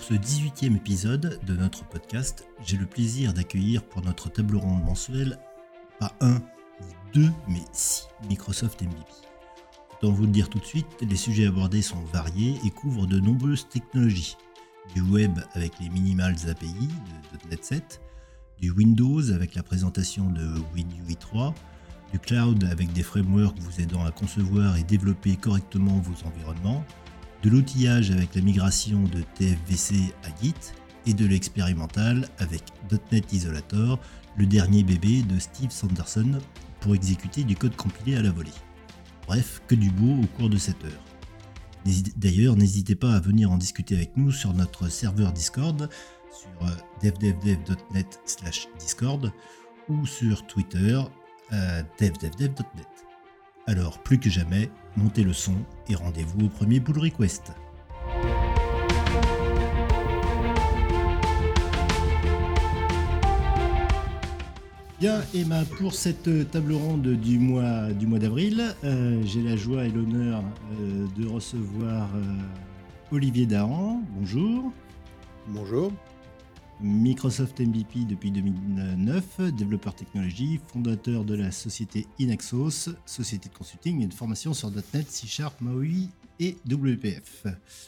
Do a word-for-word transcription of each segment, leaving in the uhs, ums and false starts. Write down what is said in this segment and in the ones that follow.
Pour ce dix-huitième épisode de notre podcast, j'ai le plaisir d'accueillir pour notre table ronde mensuelle pas un ni deux, mais six Microsoft M V P. Autant vous le dire tout de suite, les sujets abordés sont variés et couvrent de nombreuses technologies. Du web avec les Minimals A P I de .NET sept, du Windows avec la présentation de WinUI trois, du cloud avec des frameworks vous aidant à concevoir et développer correctement vos environnements, de l'outillage avec la migration de T F V C à Git et de l'expérimental avec .NET Isolator, le dernier bébé de Steve Sanderson pour exécuter du code compilé à la volée. Bref, que du beau au cours de cette heure. D'ailleurs, n'hésitez pas à venir en discuter avec nous sur notre serveur Discord, sur devdevdev.net slash discord ou sur Twitter à devdevdev point net. Alors, plus que jamais, montez le son et rendez-vous au premier pull request. Bien, Emma, pour cette table ronde du mois, du mois d'avril, euh, j'ai la joie et l'honneur euh, de recevoir euh, Olivier Dahan. Bonjour. Bonjour. Microsoft M V P depuis deux mille neuf, développeur technologie, fondateur de la société Inaxos, société de consulting et de formation sur .NET, C Sharp, MAUI et W P F.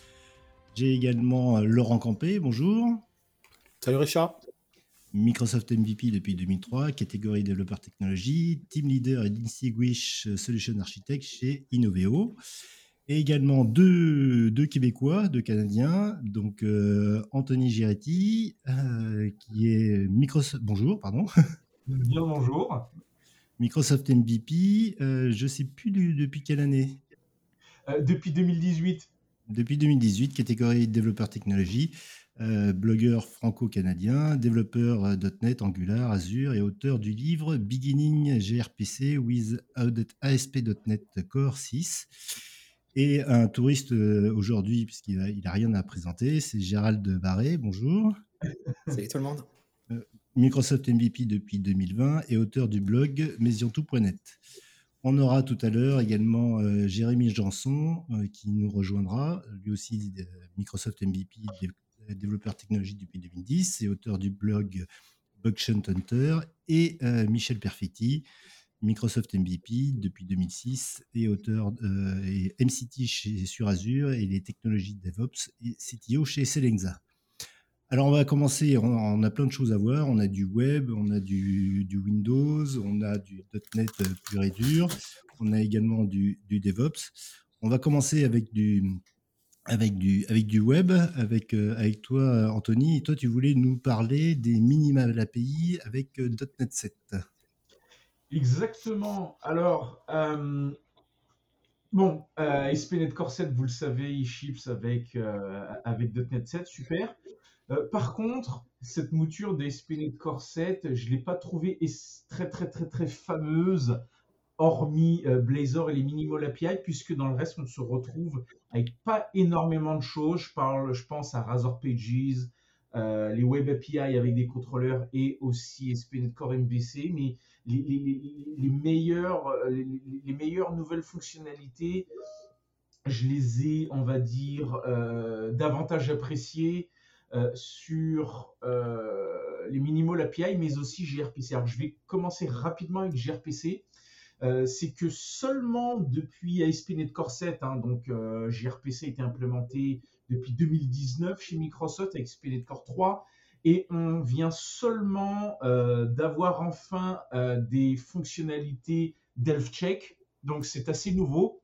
J'ai également Laurent Campé, bonjour. Salut Richard. Microsoft M V P depuis deux mille trois, catégorie développeur technologie, team leader et distinguished solution architect chez Innoveo. Et également deux, deux Québécois, deux Canadiens, donc euh, Anthony Giretti, euh, qui est Microsoft. Bonjour, pardon. Bien bonjour. Microsoft M V P, euh, je ne sais plus du, depuis quelle année. Euh, depuis deux mille dix-huit. Depuis deux mille dix-huit, catégorie développeur technologie, euh, blogueur franco-canadien, développeur euh, .NET, Angular, Azure et auteur du livre Beginning gRPC with A S P point net Core six. Et un touriste euh, aujourd'hui, puisqu'il n'a il a rien à présenter, c'est Gérald Barré, bonjour. Salut tout le monde. Euh, Microsoft M V P depuis deux mille vingt et auteur du blog mesiantou point net. On aura tout à l'heure également euh, Jérémy Janson euh, qui nous rejoindra, lui aussi euh, Microsoft M V P, dé- développeur technologie depuis deux mille dix et auteur du blog Bugshot Hunter, et euh, Michel Perfetti, Microsoft M V P depuis deux mille six et auteur euh, et M C T chez, sur Azure et les technologies de DevOps et C T O chez Selenza. Alors on va commencer, on, on a plein de choses à voir, on a du web, on a du, du Windows, on a du .NET pur et dur, on a également du, du DevOps. On va commencer avec du, avec du, avec du web, avec, euh, avec toi Anthony, et toi tu voulais nous parler des Minimal A P I avec euh, .NET sept. Exactement. Alors, euh, bon, euh, A S P point net Core sept, vous le savez, il ships avec, euh, avec .NET sept, super. Euh, par contre, cette mouture d'A S P point net Core sept, je ne l'ai pas trouvée es- très, très, très, très fameuse, hormis euh, Blazor et les Minimal A P I, puisque dans le reste, on se retrouve avec pas énormément de choses. Je parle, je pense à Razor Pages, euh, les Web A P I avec des contrôleurs et aussi A S P point net Core M V C, mais les, les, les, les meilleures, les, les meilleures nouvelles fonctionnalités, je les ai, on va dire, euh, davantage appréciées euh, sur euh, les Minimal A P I, mais aussi gRPC. Alors, je vais commencer rapidement avec gRPC. Euh, c'est que seulement depuis A S P point net Core sept, hein, donc euh, gRPC a été implémenté depuis deux mille dix-neuf chez Microsoft avec A S P point net Core trois, et on vient seulement euh, d'avoir enfin euh, des fonctionnalités d'Health-Check, donc c'est assez nouveau.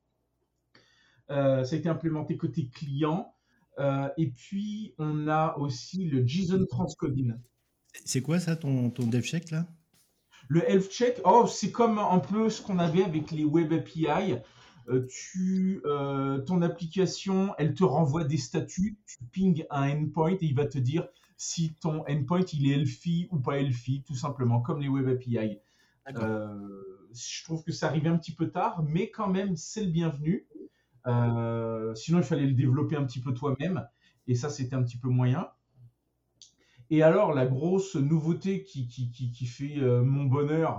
Euh, ça a été implémenté côté client, euh, et puis on a aussi le JSON transcoding. C'est quoi ça ton, ton DevCheck là? Le health check, oh, c'est comme un peu ce qu'on avait avec les web A P I. Euh, tu, euh, ton application, elle te renvoie des statuts, tu ping un endpoint et il va te dire si ton endpoint il est healthy ou pas healthy, tout simplement, comme les web A P I. Euh, je trouve que ça arrive un petit peu tard, mais quand même, c'est le bienvenu. Euh, sinon, il fallait le développer un petit peu toi-même, et ça, c'était un petit peu moyen. Et alors, la grosse nouveauté qui, qui, qui, qui fait euh, mon bonheur,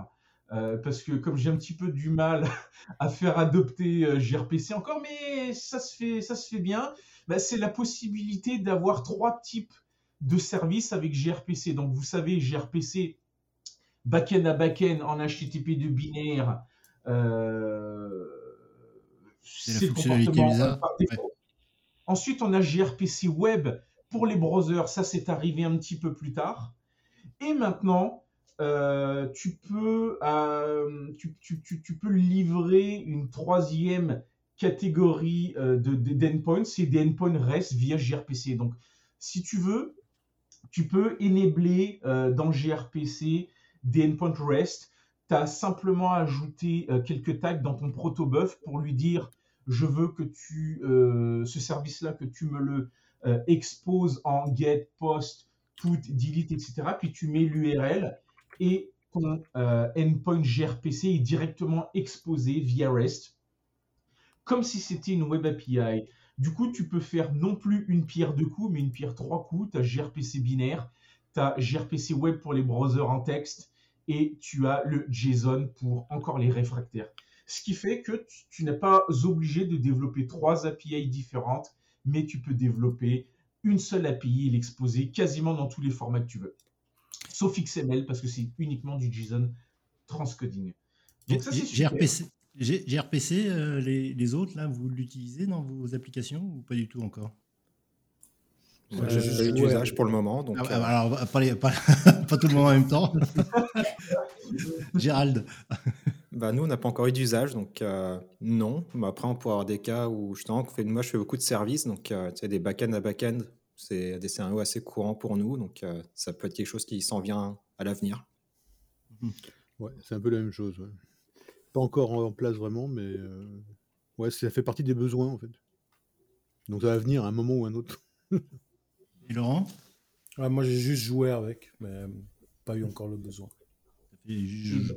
euh, parce que comme j'ai un petit peu du mal à faire adopter euh, gRPC encore, mais ça se fait, ça se fait bien, bah, c'est la possibilité d'avoir trois types de services avec gRPC. Donc vous savez, gRPC, back-end à back-end en H T T P deux binaire, euh, C'est la c'est le fonctionnalité comportement U S euh, A. par Ouais. défaut. Ensuite, on a gRPC Web pour les browsers. Ça, c'est arrivé un petit peu plus tard. Et maintenant, euh, tu, peux, euh, tu, tu, tu, tu peux livrer une troisième catégorie euh, de, de, d'endpoints, c'est des endpoints REST via gRPC. Donc, si tu veux, tu peux enabler euh, dans gRPC des endpoints REST. Tu as simplement ajouté euh, quelques tags dans ton protobuf pour lui dire je veux que tu, euh, ce service-là, que tu me le euh, exposes en get, post, put, delete, et cetera. Puis tu mets l'U R L et ton euh, endpoint gRPC est directement exposé via REST, comme si c'était une web A P I. Du coup, tu peux faire non plus une pierre deux coups, mais une pierre trois coups. Tu as gRPC binaire, tu as gRPC web pour les browsers en texte, et tu as le JSON pour encore les réfractaires. Ce qui fait que tu, tu n'es pas obligé de développer trois A P I différentes, mais tu peux développer une seule A P I et l'exposer quasiment dans tous les formats que tu veux. Sauf X M L, parce que c'est uniquement du JSON transcoding. Donc ça, c'est super. gRPC, G- gRPC euh, les, les autres, là, vous l'utilisez dans vos applications ou pas du tout encore? Moi, j'ai Euh, juste eu ouais. d'usage pour le moment. Donc, Ah, euh, Alors, pas, les- pas, pas tout le monde en même temps. Gérald. bah, nous, on n'a pas encore eu d'usage, donc euh, non. Mais après, on pourrait avoir des cas où justement, on fait, moi, je fais beaucoup de services, donc euh, tu sais, des back-end à back-end, c'est des scénarios assez courants pour nous, donc euh, ça peut être quelque chose qui s'en vient à l'avenir. Ouais, c'est un peu la même chose. Ouais. Pas encore en place vraiment, mais euh, ouais, ça fait partie des besoins en fait. Donc ça va venir à un moment ou à un autre. Et Laurent? Ouais, moi, j'ai juste joué avec, mais pas eu encore le besoin. Et je-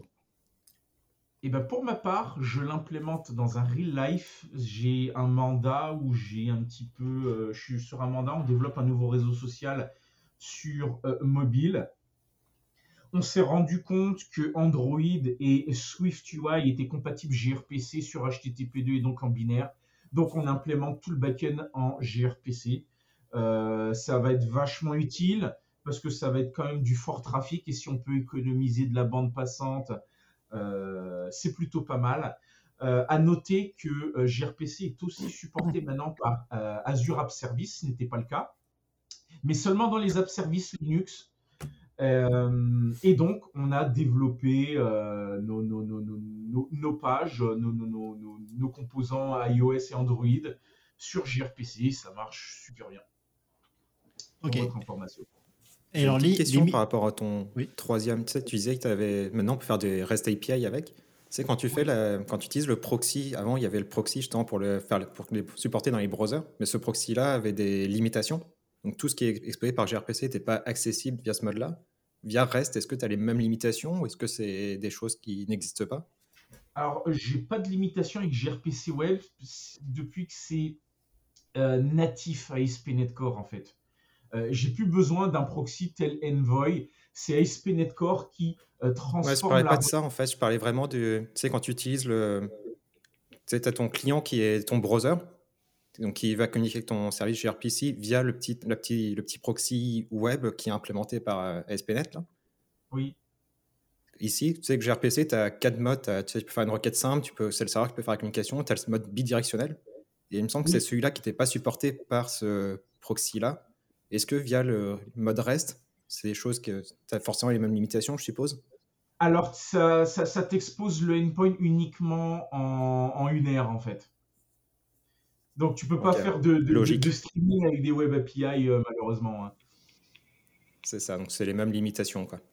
Et ben pour ma part, je l'implémente dans un real life. J'ai un mandat où j'ai un petit peu, euh, je suis sur un mandat, on développe un nouveau réseau social sur euh, mobile. On s'est rendu compte que Android et SwiftUI étaient compatibles gRPC sur H T T P deux et donc en binaire. Donc on implémente tout le back-end en gRPC. Euh, ça va être vachement utile parce que ça va être quand même du fort trafic et si on peut économiser de la bande passante, euh, c'est plutôt pas mal. Euh, à noter que euh, gRPC est aussi supporté maintenant par euh, Azure App Service, ce n'était pas le cas, mais seulement dans les App Services Linux. Euh, et donc, on a développé euh, nos, nos, nos, nos, nos pages, nos, nos, nos, nos composants iOS et Android sur gRPC. Ça marche super bien. Pour Ok. votre information. Et J'ai alors, une petite les, question les- par rapport à ton Oui. troisième. Tu sais, tu disais que tu avais. Maintenant, on peut faire des REST A P I avec. Tu sais, quand tu fais la... quand tu utilises le proxy, avant, il y avait le proxy justement pour le faire, pour les supporter dans les browsers, mais ce proxy-là avait des limitations. Donc, tout ce qui est exploité par gRPC n'était pas accessible via ce mode-là. Via REST, est-ce que tu as les mêmes limitations ou est-ce que c'est des choses qui n'existent pas? Alors, j'ai pas de limitation avec gRPC Web depuis que c'est euh, natif à A S P point net Core en fait. Euh, j'ai plus besoin d'un proxy tel Envoy. C'est A S P point net Core qui euh, transforme Ouais, je parlais la... pas de ça en fait. Je parlais vraiment de. Tu sais, quand tu utilises le. Tu sais, tu as ton client qui est ton browser, donc qui va communiquer avec ton service gRPC via le petit, le petit, le petit proxy web qui est implémenté par euh, A S P point net. Là. Oui. Ici, tu sais que gRPC, tu as quatre modes. T'as- Tu sais, tu peux faire une requête simple, tu peux, c'est le serveur qui peut faire la communication, tu as le mode bidirectionnel. Et il me semble que Oui. c'est celui-là qui n'était pas supporté par ce proxy-là. Est-ce que via le mode REST, c'est des choses que tu as forcément les mêmes limitations, je suppose? Alors, ça, ça, ça t'expose le endpoint uniquement en, en une heure, en fait. Donc, tu peux pas Ok, faire de, de, de, logique. de streaming avec des web A P I, euh, malheureusement. hein. C'est ça, donc c'est les mêmes limitations, quoi.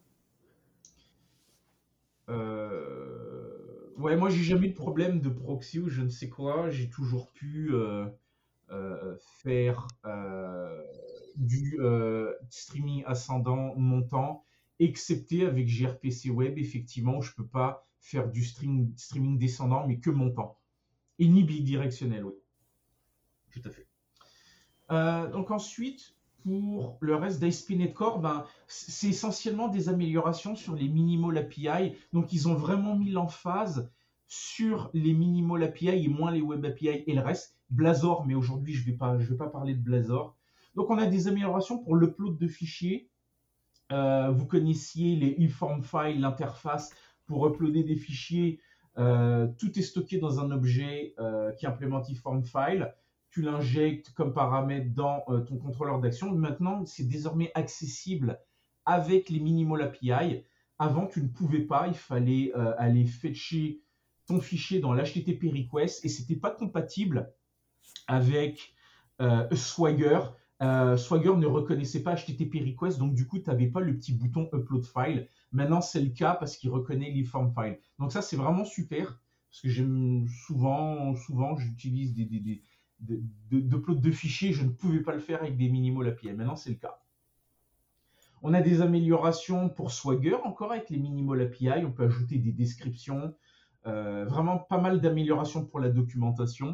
Euh, Ouais, moi, j'ai jamais eu de problème de proxy ou je ne sais quoi. J'ai toujours pu euh, euh, faire euh, du euh, streaming ascendant, montant, excepté avec gRPC Web, effectivement, où je peux pas faire du stream, streaming descendant, mais que montant. Et ni bidirectionnel, oui. Tout à fait. Euh, donc ensuite, pour le reste d'A S P point NET Core, ben, c'est essentiellement des améliorations sur les minimal A P I. Donc, ils ont vraiment mis l'emphase sur les minimal A P I et moins les web A P I et le reste. Blazor, mais aujourd'hui, je ne vais pas, je vais pas parler de Blazor. Donc, on a des améliorations pour l'upload de fichiers. Euh, vous connaissiez les eForm files, l'interface pour uploader des fichiers. Euh, tout est stocké dans un objet euh, qui implémente eForm file. Tu l'injectes comme paramètre dans euh, ton contrôleur d'action. Maintenant, c'est désormais accessible avec les minimal A P I. Avant, tu ne pouvais pas. Il fallait euh, aller fetcher ton fichier dans l'H T T P request et c'était pas compatible avec euh, Swagger. Euh, Swagger ne reconnaissait pas H T T P request, donc du coup, tu n'avais pas le petit bouton upload file. Maintenant, c'est le cas parce qu'il reconnaît l'eForm file. Donc ça, c'est vraiment super parce que j'aime souvent, souvent, j'utilise des, des, des de, de, d'upload de fichiers. Je ne pouvais pas le faire avec des minimal A P I. Maintenant, c'est le cas. On a des améliorations pour Swagger, encore avec les minimal A P I. On peut ajouter des descriptions. Euh, vraiment pas mal d'améliorations pour la documentation.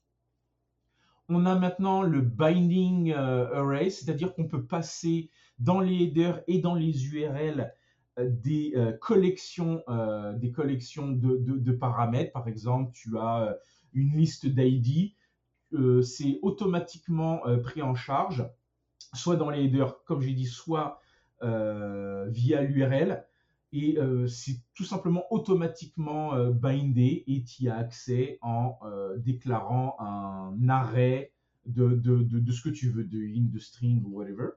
On a maintenant le binding euh, array, c'est-à-dire qu'on peut passer dans les headers et dans les U R L euh, des, euh, collections, euh, des collections de, de, de paramètres. Par exemple, tu as euh, une liste d'I D. Euh, c'est automatiquement euh, pris en charge, soit dans les headers, comme j'ai dit, soit euh, via l'U R L. Et euh, c'est tout simplement automatiquement euh, bindé et tu y as accès en euh, déclarant un array de, de, de, de ce que tu veux, de int, de string ou whatever.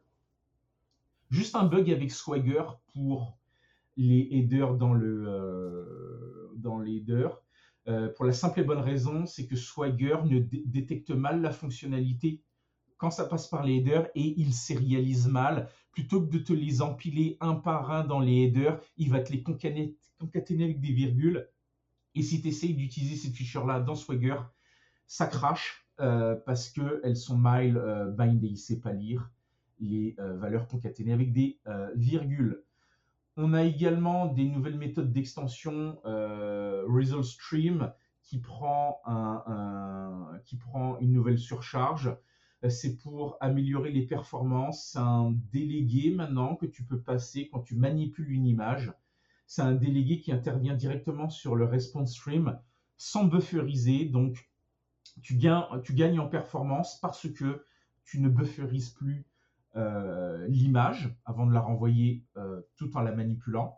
Juste un bug avec Swagger pour les headers dans, le, euh, dans les headers. Euh, pour la simple et bonne raison, c'est que Swagger ne dé- détecte mal la fonctionnalité quand ça passe par les headers et il sérialise mal. Plutôt que de te les empiler un par un dans les headers, il va te les concaténer, concaténer avec des virgules. Et si tu essayes d'utiliser ces features-là dans Swagger, ça crache euh, parce qu'elles sont mal euh, bindées. Il ne sait pas lire les euh, valeurs concaténées avec des euh, virgules. On a également des nouvelles méthodes d'extension euh, Result Stream qui prend, un, un, qui prend une nouvelle surcharge. C'est pour améliorer les performances. C'est un délégué maintenant que tu peux passer quand tu manipules une image. C'est un délégué qui intervient directement sur le response stream sans bufferiser. Donc, tu gagnes, tu gagnes en performance parce que tu ne bufferises plus euh, l'image avant de la renvoyer euh, tout en la manipulant.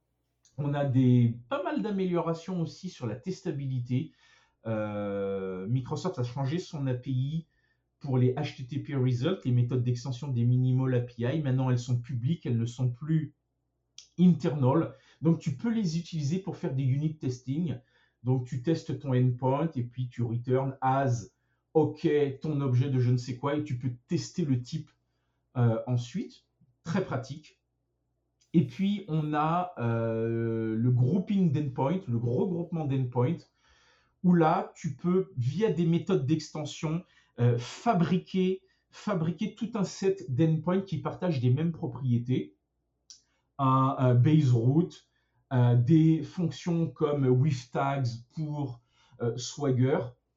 On a des, pas mal d'améliorations aussi sur la testabilité. Euh, Microsoft a changé son A P I pour les H T T P results, les méthodes d'extension des minimal A P I. Maintenant, elles sont publiques, elles ne sont plus internal. Donc, tu peux les utiliser pour faire des unit testing. Donc, tu testes ton endpoint et puis tu return as OK ton objet de je ne sais quoi et tu peux tester le type euh, ensuite. Très pratique. Et puis, on a euh, le grouping d'endpoint, le gros groupement d'endpoint, où là, tu peux, via des méthodes d'extension, euh, fabriquer, fabriquer tout un set d'endpoints qui partagent des mêmes propriétés. Un, un base root, euh, des fonctions comme with tags pour euh, Swagger,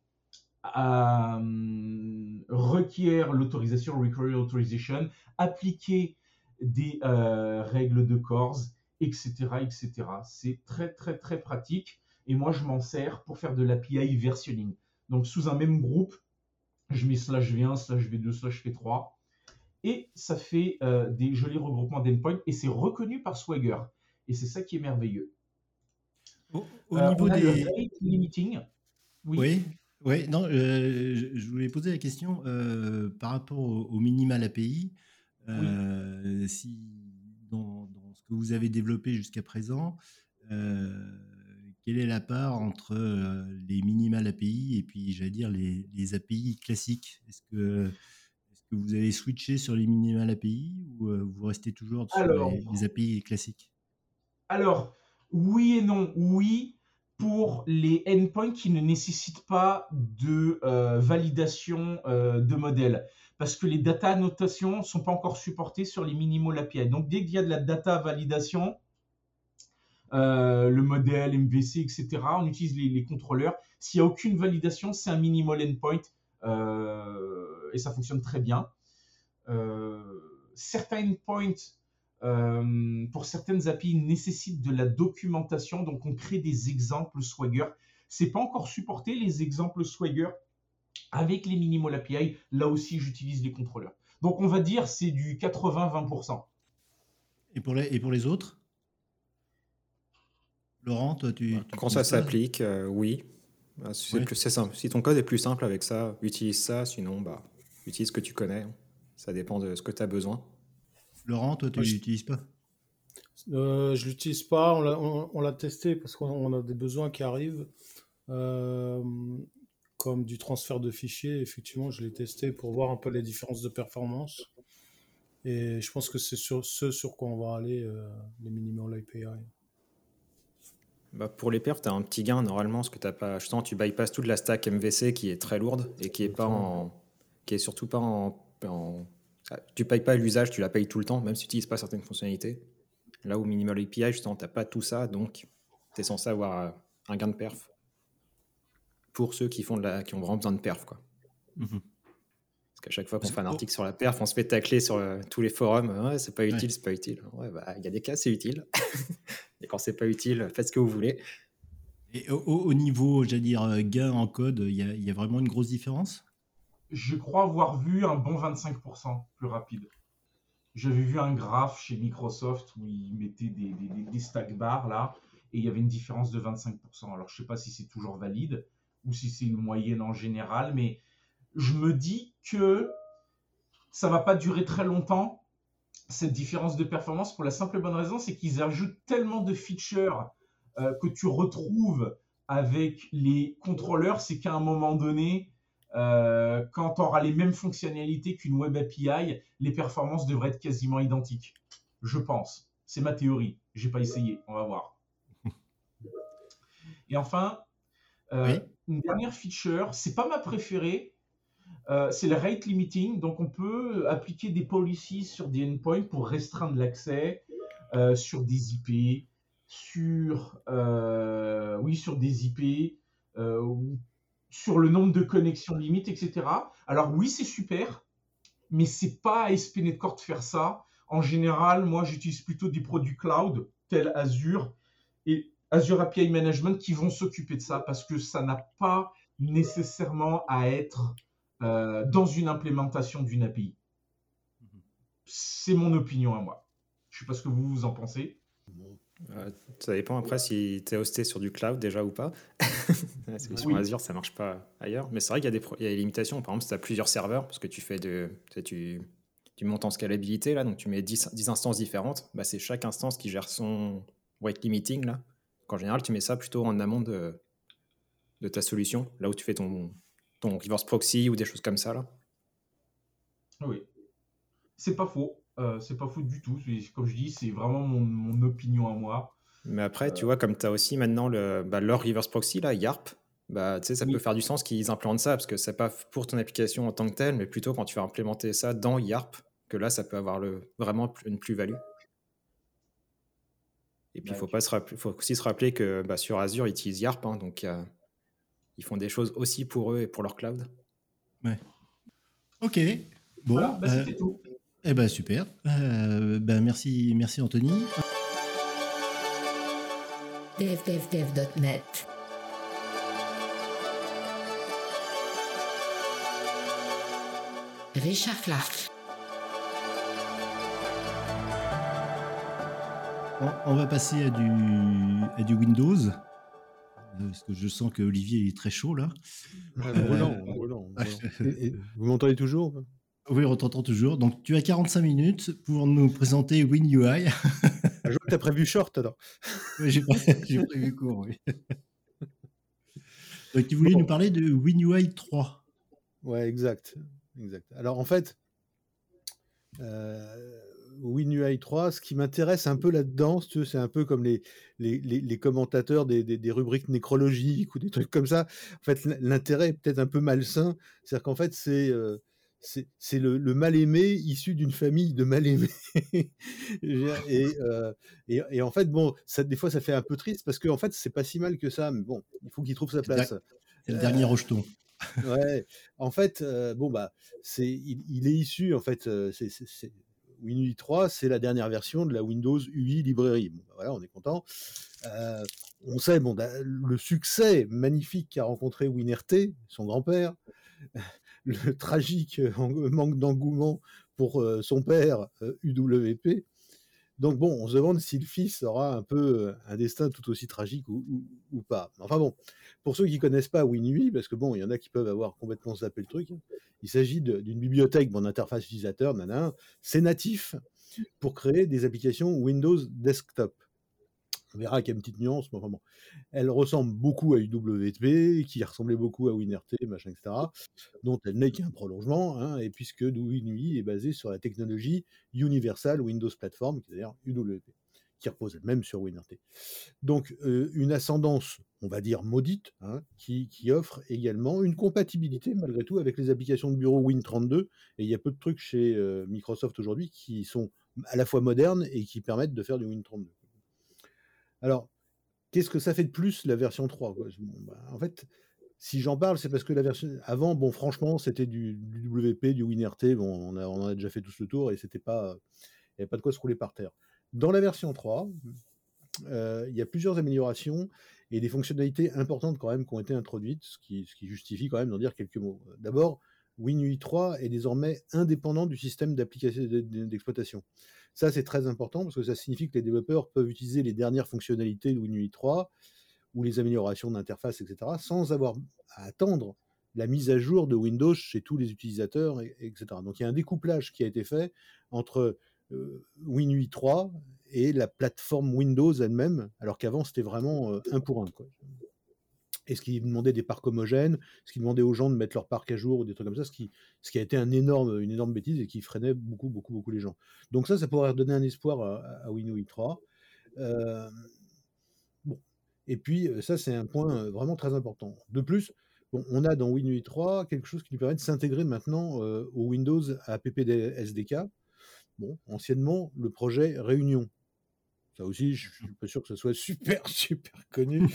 euh, requiert l'autorisation, require authorization, appliquer des euh, règles de cores, et cetera, et cetera. C'est très, très, très pratique. Et moi, je m'en sers pour faire de l'A P I versionning. Donc, sous un même groupe, je mets slash V un, slash V deux, slash V trois. Et ça fait euh, des jolis regroupements d'endpoints. Et c'est reconnu par Swagger. Et c'est ça qui est merveilleux. Au, au Euh, niveau on a des... le rate limiting. Oui. Oui, oui, non, euh, je, je voulais poser la question euh, par rapport au, au minimal A P I. Euh, oui. Si dans, dans ce que vous avez développé jusqu'à présent, euh, quelle est la part entre euh, les minimal A P I et puis, j'allais dire, les, les A P I classiques? Est-ce que, est-ce que vous avez switché sur les minimal A P I ou euh, vous restez toujours sur alors, les, les A P I classiques? Alors, oui et non. Oui, pour les endpoints qui ne nécessitent pas de euh, validation euh, de modèle. Parce que les data annotations ne sont pas encore supportées sur les minimal A P I. Donc, dès qu'il y a de la data validation, euh, le modèle, M V C, et cetera, on utilise les, les contrôleurs. S'il n'y a aucune validation, c'est un minimal endpoint euh, et ça fonctionne très bien. euh, certains endpoints euh, pour certaines A P I nécessitent de la documentation, donc on crée des exemples Swagger. C'est pas encore supporté les exemples Swagger avec les Minimal A P I. Là aussi, j'utilise les contrôleurs. Donc on va dire c'est du quatre-vingts à vingt pour cent. Et pour les, et pour les autres Laurent, toi, tu. tu Quand ça utilises ça s'applique, euh, oui. Ah, C'est Ouais. plus, c'est simple. Si ton code est plus simple avec ça, utilise ça. Sinon, bah, utilise ce que tu connais. Ça dépend de ce que tu as besoin. Laurent, toi, tu Moi, je- n'utilises pas Euh, je l'utilise pas, on l'a, on, on l'a testé parce qu'on on a des besoins qui arrivent, euh, comme du transfert de fichiers. Effectivement, je l'ai testé pour voir un peu les différences de performance. Et je pense que c'est sur ce sur quoi on va aller, euh, les Minimal A P I. Bah, pour les perfs, tu as un petit gain normalement, parce que t'as pas, justement, tu bypasses toute la stack M V C qui est très lourde et qui est pas en, qui est surtout pas en, en- ah, tu payes pas l'usage, tu la payes tout le temps, même si tu n'utilises pas certaines fonctionnalités. Là où Minimal A P I, justement, t'as pas tout ça, donc tu es censé avoir euh, un gain de perf pour ceux qui font de la, qui ont vraiment besoin de perf, quoi. Mhm. Parce qu'à chaque fois qu'on Parce fait un que- article sur la perf, on se fait tacler sur euh, tous les forums. Ouais, c'est pas utile, Ouais. c'est pas utile. Ouais, bah, il y a des cas, c'est utile. Et quand c'est pas utile, faites ce que vous voulez. Et au, au- au niveau, j'allais dire, euh, gain en code, il y a, il y a vraiment une grosse différence Je crois avoir vu un bon vingt-cinq pour cent plus rapide. J'avais vu un graphe chez Microsoft où ils mettaient des, des, des- des stack bars là, et il y avait une différence de vingt-cinq pour cent. Alors je sais pas si c'est toujours valide ou si c'est une moyenne en général, mais je me dis que ça va pas durer très longtemps, cette différence de performance, pour la simple et bonne raison, c'est qu'ils ajoutent tellement de features euh, que tu retrouves avec les contrôleurs, c'est qu'à un moment donné, euh, quand tu auras les mêmes fonctionnalités qu'une Web A P I, les performances devraient être quasiment identiques. Je pense. C'est ma théorie. J'ai pas essayé. On va voir. Et enfin, euh, Oui. une dernière feature, c'est pas ma préférée, euh, c'est le rate limiting. Donc, on peut appliquer des policies sur des endpoints pour restreindre l'accès euh, sur des I P, sur, euh, oui, sur des I P, euh, ou sur le nombre de connexions limites, et cetera. Alors, oui, c'est super, mais c'est pas à A S P point NET Core de faire ça. En général, moi, j'utilise plutôt des produits cloud, tels Azure et Azure A P I Management, qui vont s'occuper de ça parce que ça n'a pas nécessairement à être euh, dans une implémentation d'une A P I. C'est mon opinion à moi. Je ne sais pas ce que vous, vous en pensez. Euh, ça dépend après si tu es hosté sur du cloud déjà ou pas. Parce que sur Oui. Azure, ça marche pas ailleurs. Mais c'est vrai qu'il y a des, pro- il y a des limitations. Par exemple, si tu as plusieurs serveurs, parce que tu fais de, tu, sais, tu, tu montes en scalabilité, là, donc tu mets dix, dix instances différentes, bah, c'est chaque instance qui gère son rate limiting. Là. En général, tu mets ça plutôt en amont de, de ta solution, là où tu fais ton, ton reverse proxy ou des choses comme ça. Là. Oui. C'est pas faux. Euh, c'est pas faux du tout. C'est- Comme je dis, c'est vraiment mon, mon opinion à moi. Mais après, tu vois, comme tu as aussi maintenant le, bah, leur reverse proxy, là, Yarp, bah, tu sais, ça Oui. peut faire du sens qu'ils implémentent ça, parce que c'est pas pour ton application en tant que telle, mais plutôt quand tu vas implémenter ça dans Yarp, que là, ça peut avoir le, vraiment plus- une plus-value. Et puis, il faut, D'accord. pas se rappeler- faut aussi se rappeler que bah, sur Azure, ils utilisent Yarp, hein, donc euh, ils font des choses aussi pour eux et pour leur cloud. Ouais. Ok. Bon. Voilà, bah, euh, c'était tout. eh ben super. Euh, ben merci, merci Anthony. dev dev dev point net. Richard Clark. On, on va passer à du, à du Windows. Euh, Parce que je sens que Olivier est très chaud là. Ah, Euh, brûlant, brûlant, brûlant. Et- et vous m'entendez toujours ou pas? Oui, on t'entend toujours. Donc tu as quarante-cinq minutes pour nous présenter WinUI. Ah, je vois que tu as prévu short alors. Oui, J'ai pré- j'ai prévu court, oui. Donc tu voulais Bon. nous parler de WinUI trois. Ouais, exact. exact. Alors en fait, euh, WinUI trois, ce qui m'intéresse un peu là-dedans, si tu veux, c'est un peu comme les, les, les, les commentateurs des, des, des rubriques nécrologiques ou des trucs comme ça. En fait, l- l'intérêt est peut-être un peu malsain. C'est-à-dire qu'en fait, c'est euh, c'est c'est le, le mal-aimé issu d'une famille de mal-aimés. et, euh, et, et en fait, bon, ça, des fois, ça fait un peu triste parce qu'en fait, c'est pas si mal que ça. Mais bon, il faut qu'il trouve sa C'est le der- place. c'est le dernier Euh, rejeton. Ouais, en fait, euh, bon bah, c'est, il, il est issu en fait, euh, c'est, c'est, c'est- WinUI trois, c'est la dernière version de la Windows U I librairie. Bon, bah, voilà, on est content. Euh, on sait, bon, da- le succès magnifique qu'a rencontré WinRT, son grand-père, le tragique euh, en- manque d'engouement pour euh, son père, euh, U W P. Donc bon, on se demande si le fils aura un peu euh, un destin tout aussi tragique ou, ou- ou pas. Enfin bon, pour ceux qui connaissent pas WinUI, parce que bon, il y en a qui peuvent avoir complètement zappé le truc, hein, il s'agit de- d'une bibliothèque, bon, d'interface utilisateur, nanana, c'est natif pour créer des applications Windows Desktop. On verra qu'il y a une petite nuance, mais enfin bon. Elle ressemble beaucoup à U W P, qui ressemblait beaucoup à WinRT, machin, et cetera, dont elle n'est qu'un prolongement, hein, et puisque WinUI est basé sur la technologie Universal Windows Platform, qui est d'ailleurs U W P, qui repose elle-même sur WinRT. Donc, euh, une ascendance, on va dire maudite, hein, qui, qui offre également une compatibilité, malgré tout, avec les applications de bureau Win trente-deux, et il y a peu de trucs chez euh, Microsoft aujourd'hui qui sont à la fois modernes et qui permettent de faire du Win trente-deux. Alors, qu'est-ce que ça fait de plus la version trois, quoi? Bon, bah, en fait, si j'en parle, c'est parce que la version avant, bon, franchement, c'était du, du W P, du WinRT, bon, on, a, on en a déjà fait tous le tour et c'était pas, il n'y avait pas de quoi se rouler par terre. Dans la version trois, euh, il y a plusieurs améliorations et des fonctionnalités importantes quand même qui ont été introduites, ce qui, ce qui justifie quand même d'en dire quelques mots. D'abord, WinUI trois est désormais indépendant du système d'application d'exploitation. Ça, c'est très important parce que ça signifie que les développeurs peuvent utiliser les dernières fonctionnalités de WinUI trois ou les améliorations d'interface, et cetera, sans avoir à attendre la mise à jour de Windows chez tous les utilisateurs, et cetera. Donc il y a un découplage qui a été fait entre euh, WinUI trois et la plateforme Windows elle-même, alors qu'avant c'était vraiment euh, un pour un, quoi. Et ce qui demandait des parcs homogènes, ce qui demandait aux gens de mettre leur parc à jour ou des trucs comme ça, ce qui, ce qui a été un énorme, une énorme bêtise et qui freinait beaucoup, beaucoup, beaucoup les gens. Donc ça, ça pourrait redonner un espoir à, à WinUI trois. Euh, bon. Et puis, ça, c'est un point vraiment très important. De plus, bon, on a dans WinUI trois quelque chose qui nous permet de s'intégrer maintenant euh, au Windows App S D K. Bon, anciennement, le projet Réunion. Ça aussi, je suis pas sûr que ce soit super, super connu.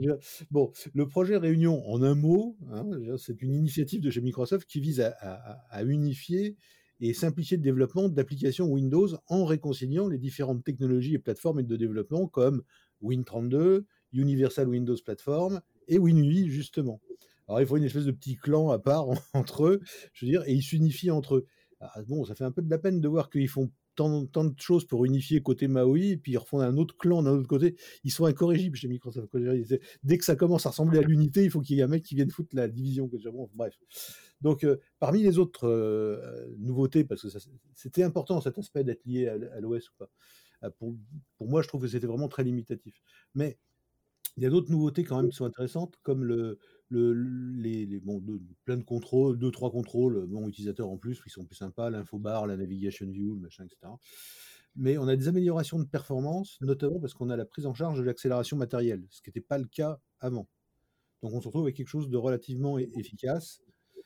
Bon, le projet Réunion, en un mot, hein, c'est une initiative de chez Microsoft qui vise à, à, à unifier et simplifier le développement d'applications Windows en réconciliant les différentes technologies et plateformes de développement comme Win trente-deux, Universal Windows Platform et WinUI, justement. Alors, il faut une espèce de petit clan à part entre eux, je veux dire, et ils s'unifient entre eux. Alors, bon, ça fait un peu de la peine de voir qu'ils font tant, tant de choses pour unifier côté Maui, et puis ils refont un autre clan d'un autre côté. Ils sont incorrigibles chez Microsoft. Dès que ça commence à ressembler à l'unité, il faut qu'il y ait un mec qui vienne foutre la division. Bon, bref. Donc, euh, parmi les autres euh, nouveautés, parce que ça, c'était important cet aspect d'être lié à, à l'O S ou pas, pour, pour moi, je trouve que c'était vraiment très limitatif. Mais il y a d'autres nouveautés quand même qui sont intéressantes, comme le, le, les, les bon, deux, plein de contrôles, deux, trois contrôles, bon, utilisateurs en plus, qui sont plus sympas, l'infobar, la navigation view, le machin, et cetera. Mais on a des améliorations de performance, notamment parce qu'on a la prise en charge de l'accélération matérielle, ce qui n'était pas le cas avant. Donc on se retrouve avec quelque chose de relativement efficace.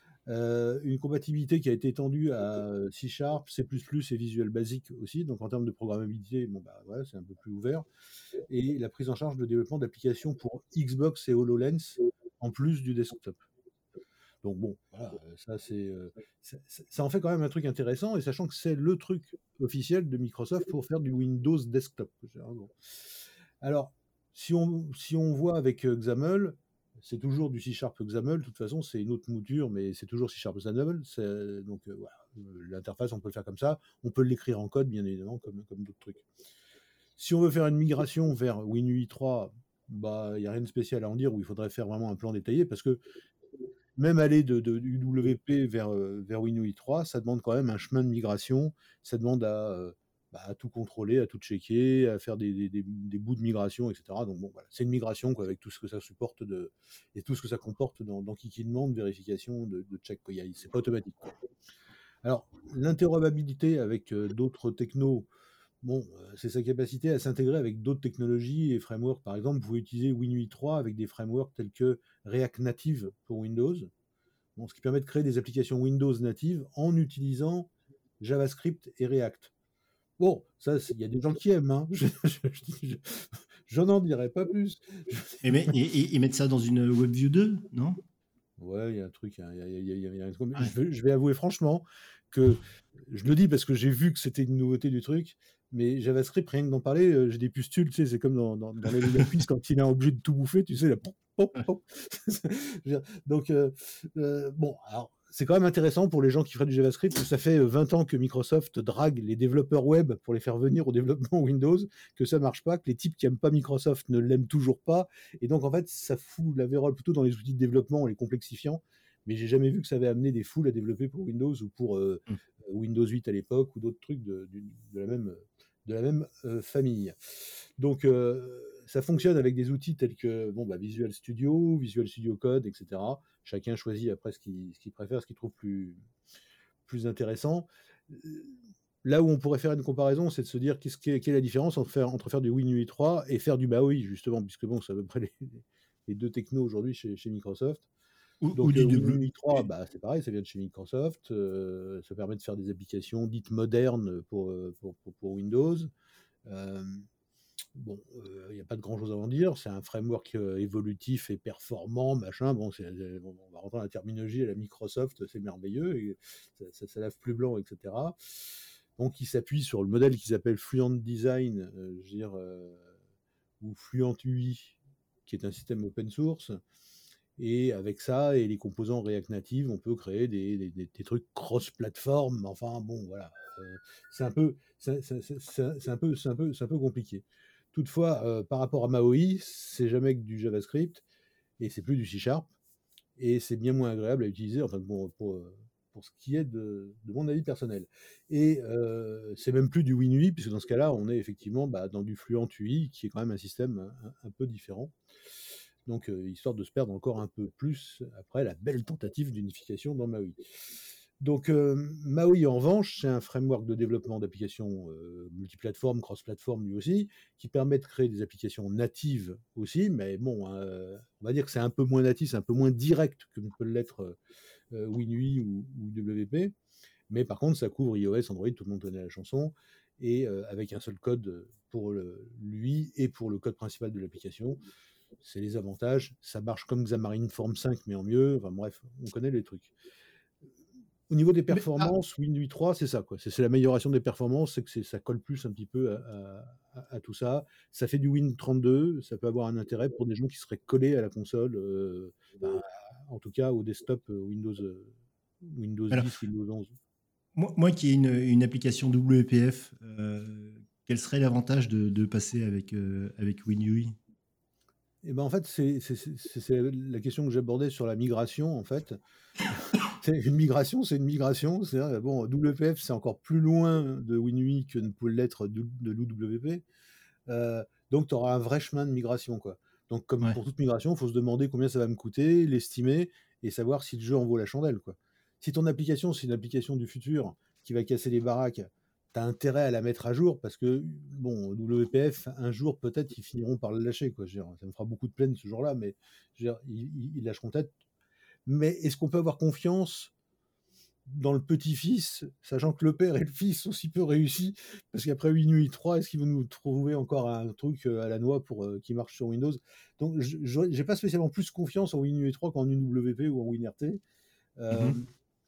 Euh, une compatibilité qui a été étendue à C Sharp, C plus plus et Visual Basic aussi. Donc en termes de programmabilité, bon, bah, voilà, c'est un peu plus ouvert. Et la prise en charge de développement d'applications pour Xbox et HoloLens en plus du desktop. Donc bon, voilà, ça c'est, euh, ça, ça en fait quand même un truc intéressant, et sachant que c'est le truc officiel de Microsoft pour faire du Windows desktop. Alors, si on, si on voit avec euh, XAML, c'est toujours du C Sharp XAML, de toute façon c'est une autre mouture, mais c'est toujours C Sharp XAML, donc euh, voilà, l'interface on peut le faire comme ça, on peut l'écrire en code bien évidemment comme, comme d'autres trucs. Si on veut faire une migration vers WinUI trois, bah, il n'y a rien de spécial à en dire, où il faudrait faire vraiment un plan détaillé, parce que même aller de, de U W P vers, euh, vers WinUI trois, ça demande quand même un chemin de migration, ça demande à, euh, bah, à tout contrôler, à tout checker, à faire des, des, des, des bouts de migration, et cetera. Donc bon, voilà, c'est une migration quoi, avec tout ce que ça supporte de, et tout ce que ça comporte dans, dans qui qui demande, vérification, de, de check. Quoi. C'est pas automatique. Quoi. Alors, l'interopérabilité avec euh, d'autres technos, bon, c'est sa capacité à s'intégrer avec d'autres technologies et frameworks. Par exemple, vous pouvez utiliser WinUI trois avec des frameworks tels que React Native pour Windows, bon, ce qui permet de créer des applications Windows natives en utilisant JavaScript et React. Bon, ça, il y a des gens qui aiment. Hein. Je, je, je, je n'en dirai pas plus. Et mais ils, ils mettent ça dans une WebView deux, non ? Ouais, il y a un truc, il y a, il y a- il y a- il y a- il y a un truc. Ouais. Je vais, je vais avouer franchement que je le dis parce que j'ai vu que c'était une nouveauté du truc, mais JavaScript, rien que d'en parler, euh, j'ai des pustules, tu sais, c'est comme dans, dans, dans les Lula Quiz quand il est obligé de tout bouffer, tu sais, là, pop, pop, Ouais. pop. Je veux dire, Donc, euh, euh, bon, alors, c'est quand même intéressant pour les gens qui feraient du JavaScript, parce que ça fait euh, vingt ans que Microsoft drague les développeurs web pour les faire venir au développement Windows, que ça marche pas, que les types qui aiment pas Microsoft ne l'aiment toujours pas, et donc en fait, ça fout la vérole plutôt dans les outils de développement en les complexifiant, mais j'ai jamais vu que ça avait amené des foules à développer pour Windows ou pour euh, Mm. Windows huit à l'époque ou d'autres trucs de, de- de la même, de la même euh, famille. Donc, euh, ça fonctionne avec des outils tels que bon, bah, Visual Studio, Visual Studio Code, et cetera. Chacun choisit après ce qu'il, ce qu'il préfère, ce qu'il trouve plus, plus intéressant. Là où on pourrait faire une comparaison, c'est de se dire qu'est-ce qu'est, quelle est la différence entre faire, entre faire du WinUI trois et faire du MAUI, justement, puisque bon, c'est à peu près les, les deux technos aujourd'hui chez, chez Microsoft. Ou, ou Donc, du euh, W. WinUI trois, bah, c'est pareil, ça vient de chez Microsoft. Euh, ça permet de faire des applications dites modernes pour, euh, pour, pour, pour Windows. Euh, bon, il n'y a pas de grand-chose à en dire. C'est un framework euh, évolutif et performant, machin. Bon, c'est, euh, bon, on va rentrer dans la terminologie à la Microsoft, c'est merveilleux. Et ça, ça, ça lave plus blanc, et cetera. Donc, il s'appuie sur le modèle qu'ils appellent Fluent Design, euh, je veux dire, euh, ou Fluent U I, qui est un système open source. Et avec ça et les composants React Native, on peut créer des, des, des, des trucs cross-platform. Enfin, bon, voilà. Euh, c'est un peu, c'est, c'est, c'est, c'est un peu, c'est un peu, c'est un peu compliqué. Toutefois, euh, par rapport à MAUI, c'est jamais que du JavaScript et c'est plus du C Sharp et c'est bien moins agréable à utiliser. Enfin, bon, pour, pour ce qui est de, de mon avis personnel. Et euh, c'est même plus du WinUI, puisque dans ce cas-là, on est effectivement bah, dans du Fluent U I, qui est quand même un système un, un peu différent. Donc, euh, histoire de se perdre encore un peu plus après la belle tentative d'unification dans MAUI. Donc, euh, MAUI, en revanche, c'est un framework de développement d'applications euh, multiplateformes, cross-platform lui aussi, qui permet de créer des applications natives aussi, mais bon, euh, on va dire que c'est un peu moins natif, c'est un peu moins direct que peut l'être euh, WinUI ou, ou W P. Mais par contre, ça couvre iOS, Android, tout le monde connaît la chanson, et euh, avec un seul code pour le, lui et pour le code principal de l'application. C'est les avantages. Ça marche comme Xamarin Form cinq, mais en mieux. Enfin bref, on connaît les trucs. Au niveau des Mais, ah, performances, WinUI trois, c'est ça, quoi. C'est, c'est l'amélioration des performances, c'est que c'est, ça colle plus un petit peu à, à, à tout ça. Ça fait du Win trente-deux, ça peut avoir un intérêt pour des gens qui seraient collés à la console, euh, bah, en tout cas au desktop euh, Windows, euh, Windows alors, dix, Windows onze. moi, moi qui ai une, une application W P F, euh, quel serait l'avantage de, de passer avec, euh, avec WinUI? Et ben en fait, c'est, c'est, c'est, c'est la question que j'abordais sur la migration, en fait. C'est une migration, c'est une migration. C'est bon, W P F, c'est encore plus loin de WinUI que ne peut l'être de, de l'U W P. Euh, donc, tu auras un vrai chemin de migration, quoi. Donc, comme Ouais. pour toute migration, il faut se demander combien ça va me coûter, l'estimer et savoir si le jeu en vaut la chandelle, quoi. Si ton application, c'est une application du futur qui va casser les baraques, tu as intérêt à la mettre à jour parce que, bon, W P F, un jour, peut-être, ils finiront par le lâcher, quoi. Je veux dire, ça me fera beaucoup de peine ce jour-là, mais je veux dire, ils, ils lâcheront peut-être. Mais est-ce qu'on peut avoir confiance dans le petit-fils, sachant que le père et le fils sont si peu réussis, parce qu'après WinUI trois, est-ce qu'ils vont nous trouver encore un truc à la noix pour euh, qui marche sur Windows? Donc, je n'ai pas spécialement plus confiance en WinUI trois qu'en U W P ou en WinRT. Euh, Mhm.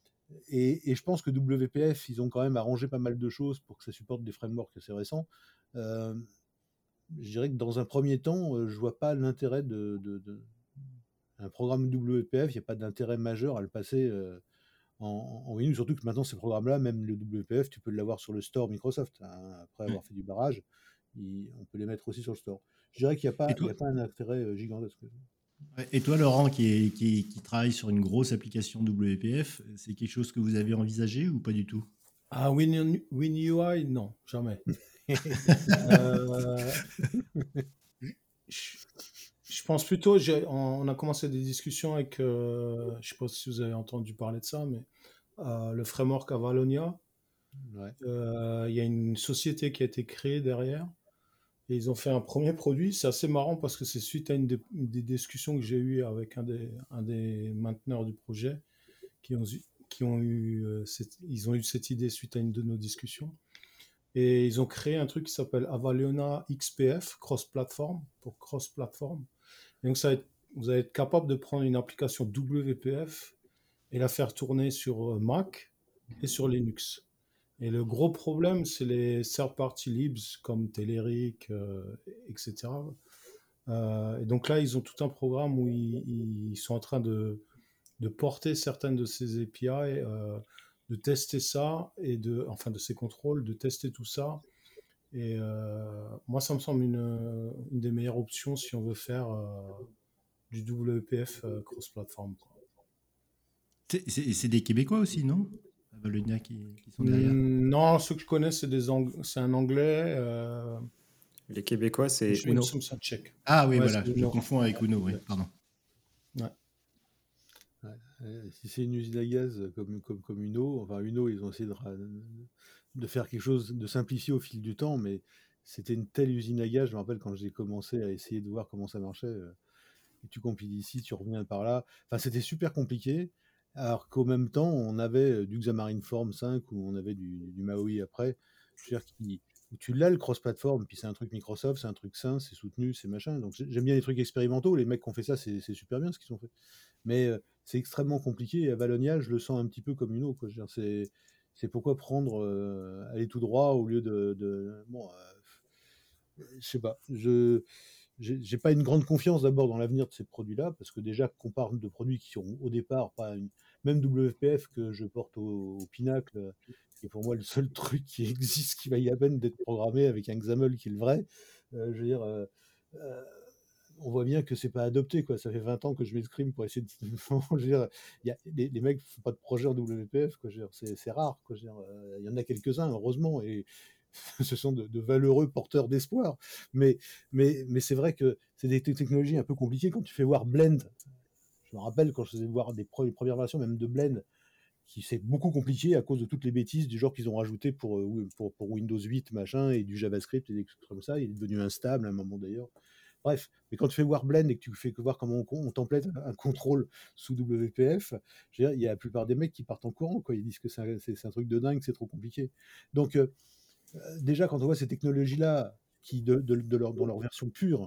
et, et je pense que W P F, ils ont quand même arrangé pas mal de choses pour que ça supporte des frameworks assez récents. Euh, je dirais que dans un premier temps, euh, je vois pas l'intérêt de, de, de un programme W P F, il n'y a pas d'intérêt majeur à le passer euh, en, en Windows, surtout que maintenant ces programmes-là, même le W P F, tu peux l'avoir sur le store Microsoft. Hein, après avoir fait du barrage, il, on peut les mettre aussi sur le store. Je dirais qu'il n'y a, pas, Et il toi, y a pas un intérêt euh, gigantesque. ouais, et toi, Laurent, qui, est, qui, qui travaille sur une grosse application W P F, c'est quelque chose que vous avez envisagé ou pas du tout? Ah, Win, WinUI, non, jamais. euh, je, je pense plutôt, j'ai, on a commencé des discussions avec, euh, je ne sais pas si vous avez entendu parler de ça, mais euh, le framework Avalonia. Ouais. Euh, il y a une société qui a été créée derrière et ils ont fait un premier produit. C'est assez marrant parce que c'est suite à une des, une des discussions que j'ai eues avec un des, un des mainteneurs du projet qui ont, qui ont eu, euh, cette, ils ont eu cette idée suite à une de nos discussions. Et ils ont créé un truc qui s'appelle Avalonia X P F, cross-platform, pour cross-platform. Et donc ça va être vous allez être capable de prendre une application W P F et la faire tourner sur Mac et sur Linux. Et le gros problème, c'est les third-party libs comme Telerik, euh, et cetera. Euh, et donc là, ils ont tout un programme où ils, ils sont en train de, de porter certaines de ces A P I, euh, de tester ça, et de, enfin de ces contrôles, de tester tout ça. Et euh, moi, ça me semble une, une des meilleures options si on veut faire euh, du W P F euh, cross-platform. quoi. C'est, c'est- c'est des Québécois aussi, non? À Valonia qui, qui sont derrière. Hmm, non, ceux que je connais, c'est, des Ang- c'est un anglais. Euh, Les Québécois, c'est je Uno. me semble que c'est un tchèque. Ah oui, Ouais, voilà, c'est je Uno. confonds avec Uno, oui, pardon. Ouais. Ouais, euh, si c'est une usine à gaz comme, comme, comme Uno, enfin Uno, ils ont essayé de, ra- de faire quelque chose, de simplifier au fil du temps, mais c'était une telle usine à gaz, je me rappelle quand j'ai commencé à essayer de voir comment ça marchait, euh, et tu compiles ici, tu reviens par là, enfin c'était super compliqué, alors qu'au même temps, on avait euh, du Xamarin Form cinq, ou on avait du, du Maui après, je veux dire, qui, où tu l'as le cross-platform, puis c'est un truc Microsoft, c'est un truc sain, c'est soutenu, c'est machin, donc j'ai- j'aime bien les trucs expérimentaux, les mecs qui ont fait ça, c'est c'est super bien ce qu'ils ont fait. Mais euh, c'est extrêmement compliqué. Et à Valonia, je le sens un petit peu comme une eau. Quoi. Je veux dire, c'est, c'est pourquoi prendre, euh, aller tout droit au lieu de. de bon, euh, je sais pas. Je j'ai j'ai pas une grande confiance d'abord dans l'avenir de ces produits-là, parce que déjà qu'on parle de produits qui ont au départ pas une, même W P F que je porte au, au Pinacle, euh, qui est pour moi le seul truc qui existe qui vaille à peine d'être programmé avec un XAML qui est le vrai. Euh, je veux dire. Euh, euh, on voit bien que c'est pas adopté, quoi. Ça fait vingt ans que je m'exprime pour essayer de. Je veux dire, il y a, les, les mecs font pas de projet en W P F, quoi. Je veux dire, c'est, c'est rare, quoi. Je veux dire, euh, il y en a quelques-uns, heureusement, et ce sont de, de valeureux porteurs d'espoir. Mais, mais, mais c'est vrai que c'est des technologies un peu compliquées. Quand tu fais voir Blend, je me rappelle quand je faisais voir des pro- les premières versions, même de Blend, qui c'est beaucoup compliqué à cause de toutes les bêtises du genre qu'ils ont rajouté pour, euh, pour, pour Windows huit, machin, et du JavaScript et des trucs comme ça. Il est devenu instable à un moment d'ailleurs. Bref, mais quand tu fais Warblend et que tu fais que voir comment on, on template un, un contrôle sous W P F, je veux dire, il y a la plupart des mecs qui partent en courant, quoi. Ils disent que c'est un, c'est, c'est un truc de dingue, c'est trop compliqué. Donc, euh, déjà, quand on voit ces technologies-là, qui de, de, de leur, dans leur version pure,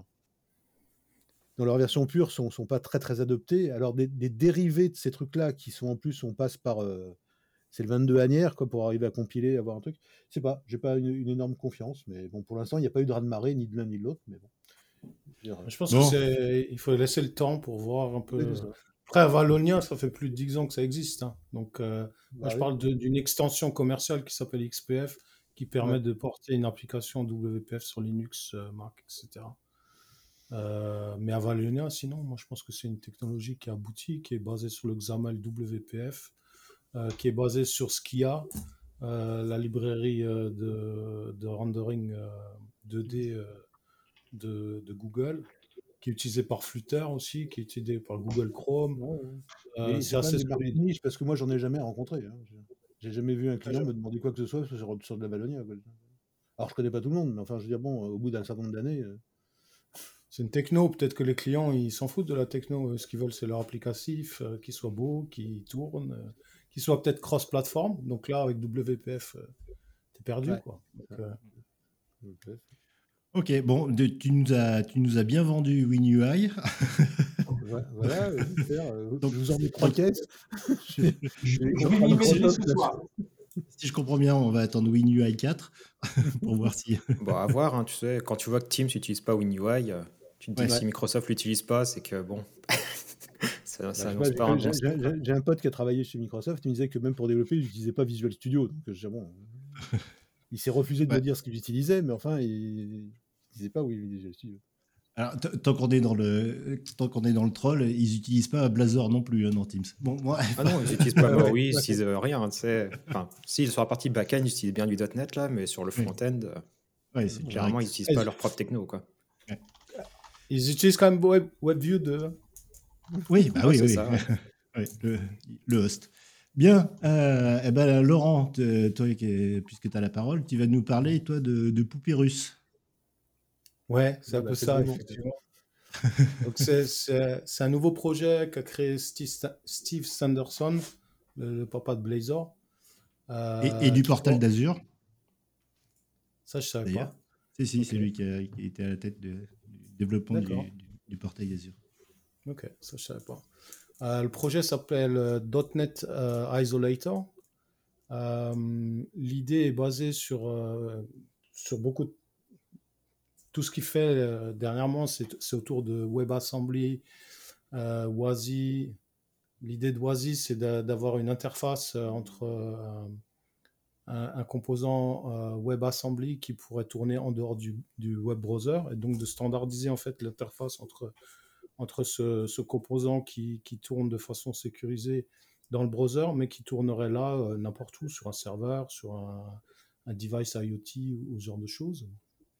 dans leur version pure, sont, sont pas très très adoptées, alors des, des dérivés de ces trucs-là, qui sont en plus, on passe par. Euh, c'est le vingt-deux Anières, quoi, pour arriver à compiler, avoir un truc. Je sais pas, j'ai pas une, une énorme confiance, mais bon, pour l'instant, il n'y a pas eu de raz-de-marée, ni de l'un ni de l'autre, mais bon. Je veux dire, Je pense que Bon, c'est, il faut laisser le temps pour voir un oui, peu. c'est ça. Après, à Valonia, ça fait plus de dix ans que ça existe. hein. Donc, euh, moi, Bah je oui. parle de- d'une extension commerciale qui s'appelle X P F, qui permet Ouais. de porter une application W P F sur Linux, euh, Mac, et cetera. Euh, mais à Valonia, sinon, moi, je pense que c'est une technologie qui aboutit, qui est basée sur le XAML W P F, euh, qui est basée sur Skia, euh, la librairie euh, de, de rendering euh, deux D euh, de, de Google, qui est utilisée par Flutter aussi, qui est utilisée par Google Chrome. Ouais, ouais. Euh, Mais c'est c'est quand même assez des marques solide. niches parce que moi j'en ai jamais rencontré. Hein. J'ai j'ai jamais vu un Ah, client je- me demander quoi que ce soit sur, sur de la Valonia. Quoi. Alors je connais pas tout le monde, mais enfin je veux dire bon, au bout d'un certain nombre d'années. euh, C'est une techno, peut-être que les clients, ils s'en foutent de la techno. Euh, Ce qu'ils veulent, c'est leur applicatif, euh, qui soit beau, qui tourne, euh, qui soit peut-être cross-platform. Donc là, avec W P F, euh, t'es perdu, Ouais. quoi. Donc, Ouais. euh, Ok. ok, bon, de- tu, nous as, tu nous as bien vendu WinUI. Voilà, voilà, euh, super, euh, Donc, je vous en mets trois caisses. Je vais- Je, je vais je vais comprendre m'y mettre Microsoft, ce là. soir. si je comprends bien, on va attendre WinUI quatre pour voir si. Bon, à voir, hein, tu sais, quand tu vois que Teams n'utilise pas WinUI, euh, tu te dis Ouais. que si Microsoft l'utilise pas, c'est que bon, ça, Bah, ça je sais annonce pas, pas un j'ai- bon j'ai- signe, quoi. j'ai j'ai un pote qui a travaillé chez Microsoft, il me disait que même pour développer, il n'utilisait pas Visual Studio. Donc je disais, bon, il s'est refusé de Ouais. me dire ce qu'il utilisait, mais enfin, il ne disait pas oui, Visual Studio. Alors, t- tant qu'on est dans le, tant qu'on est dans le troll, ils n'utilisent pas Blazor non plus hein, dans Teams. Bon, moi, Ah non, ils n'utilisent pas Ouais, ouais, Maui, ils ouais. n'utilisent euh, rien, hein, tu sais. Enfin, si, sur la partie back-end, ils utilisent bien du .NET, là, mais sur le Oui. front-end, euh, ouais, c'est généralement, ils direct. n'utilisent pas leur propre techno, quoi. ils utilisent quand même Web, WebView de. Oui, bah Ouais, oui, c'est oui. ça, ouais. Ouais, le, le host. Bien, euh, eh ben, Laurent, te- toi, qui- puisque tu as la parole, tu vas nous parler, toi, de, de poupées russes. Ouais, c'est un Bah, peu c'est ça, le moment. effectivement. Donc, c'est, c'est, c'est un nouveau projet qu'a créé Steve, Sta- Steve Sanderson, le, le papa de Blazor. euh, Et, et du qui portal for- d'Azur, Ça, je savais d'ailleurs. pas. Si, si, Ok. c'est lui qui, a- qui était à la tête de- du développement du, D'accord. du, du portail Azure. Ok, ça je savais pas. Euh, le projet s'appelle euh, .NET euh, Isolator. Euh, l'idée est basée sur, euh, sur beaucoup de... Tout ce qu'il fait euh, dernièrement, c'est, c'est autour de WebAssembly, euh, W A S I. L'idée de W A S I, c'est d'a- d'avoir une interface euh, entre euh, un, un composant euh, WebAssembly qui pourrait tourner en dehors du, du web browser, et donc de standardiser en fait l'interface entre, entre ce, ce composant qui, qui tourne de façon sécurisée dans le browser, mais qui tournerait là euh, n'importe où, sur un serveur, sur un, un device IoT ou, ou ce genre de choses.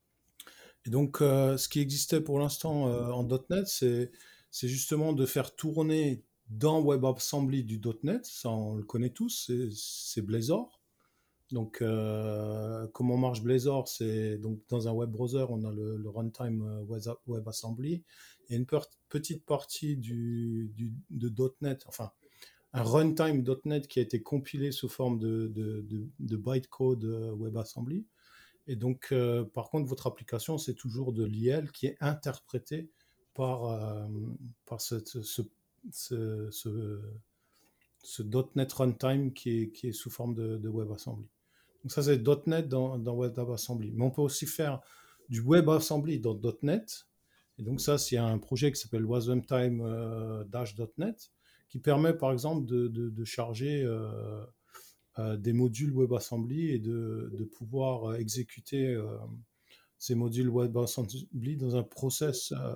Et donc, euh, ce qui existait pour l'instant euh, en .NET, c'est, c'est justement de faire tourner dans WebAssembly du .NET, ça on le connaît tous, c'est, c'est Blazor. Donc, euh, comment marche Blazor? C'est donc dans un web browser, on a le, le runtime euh, WebAssembly et une per- petite partie du, du, de .NET, enfin un runtime .NET qui a été compilé sous forme de, de, de, de bytecode euh, WebAssembly. Et donc, euh, par contre, votre application, c'est toujours de l'I L qui est interprété par, euh, par ce, ce, ce, ce, ce, ce .NET runtime qui est, qui est sous forme de, de WebAssembly. Donc ça, c'est .NET dans, dans WebAssembly. Mais on peut aussi faire du WebAssembly dans .NET. Et donc ça, c'est un projet qui s'appelle wasmtime euh, -.net qui permet, par exemple, de, de, de charger... Euh, euh, des modules WebAssembly et de, de pouvoir euh, exécuter euh, ces modules WebAssembly dans un process euh,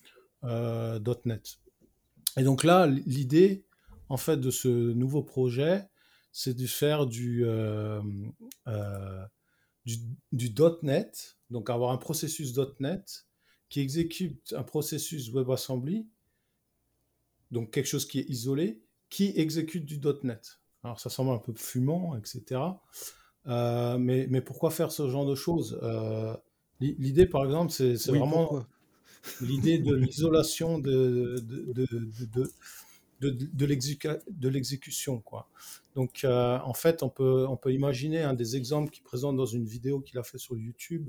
euh, .NET. Et donc là, l'idée, en fait, de ce nouveau projet, c'est de faire du, euh, euh, du, du .NET, donc avoir un processus .NET qui exécute un processus WebAssembly, donc quelque chose qui est isolé, qui exécute du .NET. Alors ça semble un peu fumant, et cetera. Euh, mais, mais pourquoi faire ce genre de choses? euh, L'idée, par exemple, c'est, c'est Oui, vraiment pourquoi? l'idée de l'isolation de, de, de, de, de, de, de l'exécu- de l'exécution, quoi. Donc, euh, en fait, on peut, on peut imaginer un des exemples qu'il présente dans une vidéo qu'il a fait sur YouTube.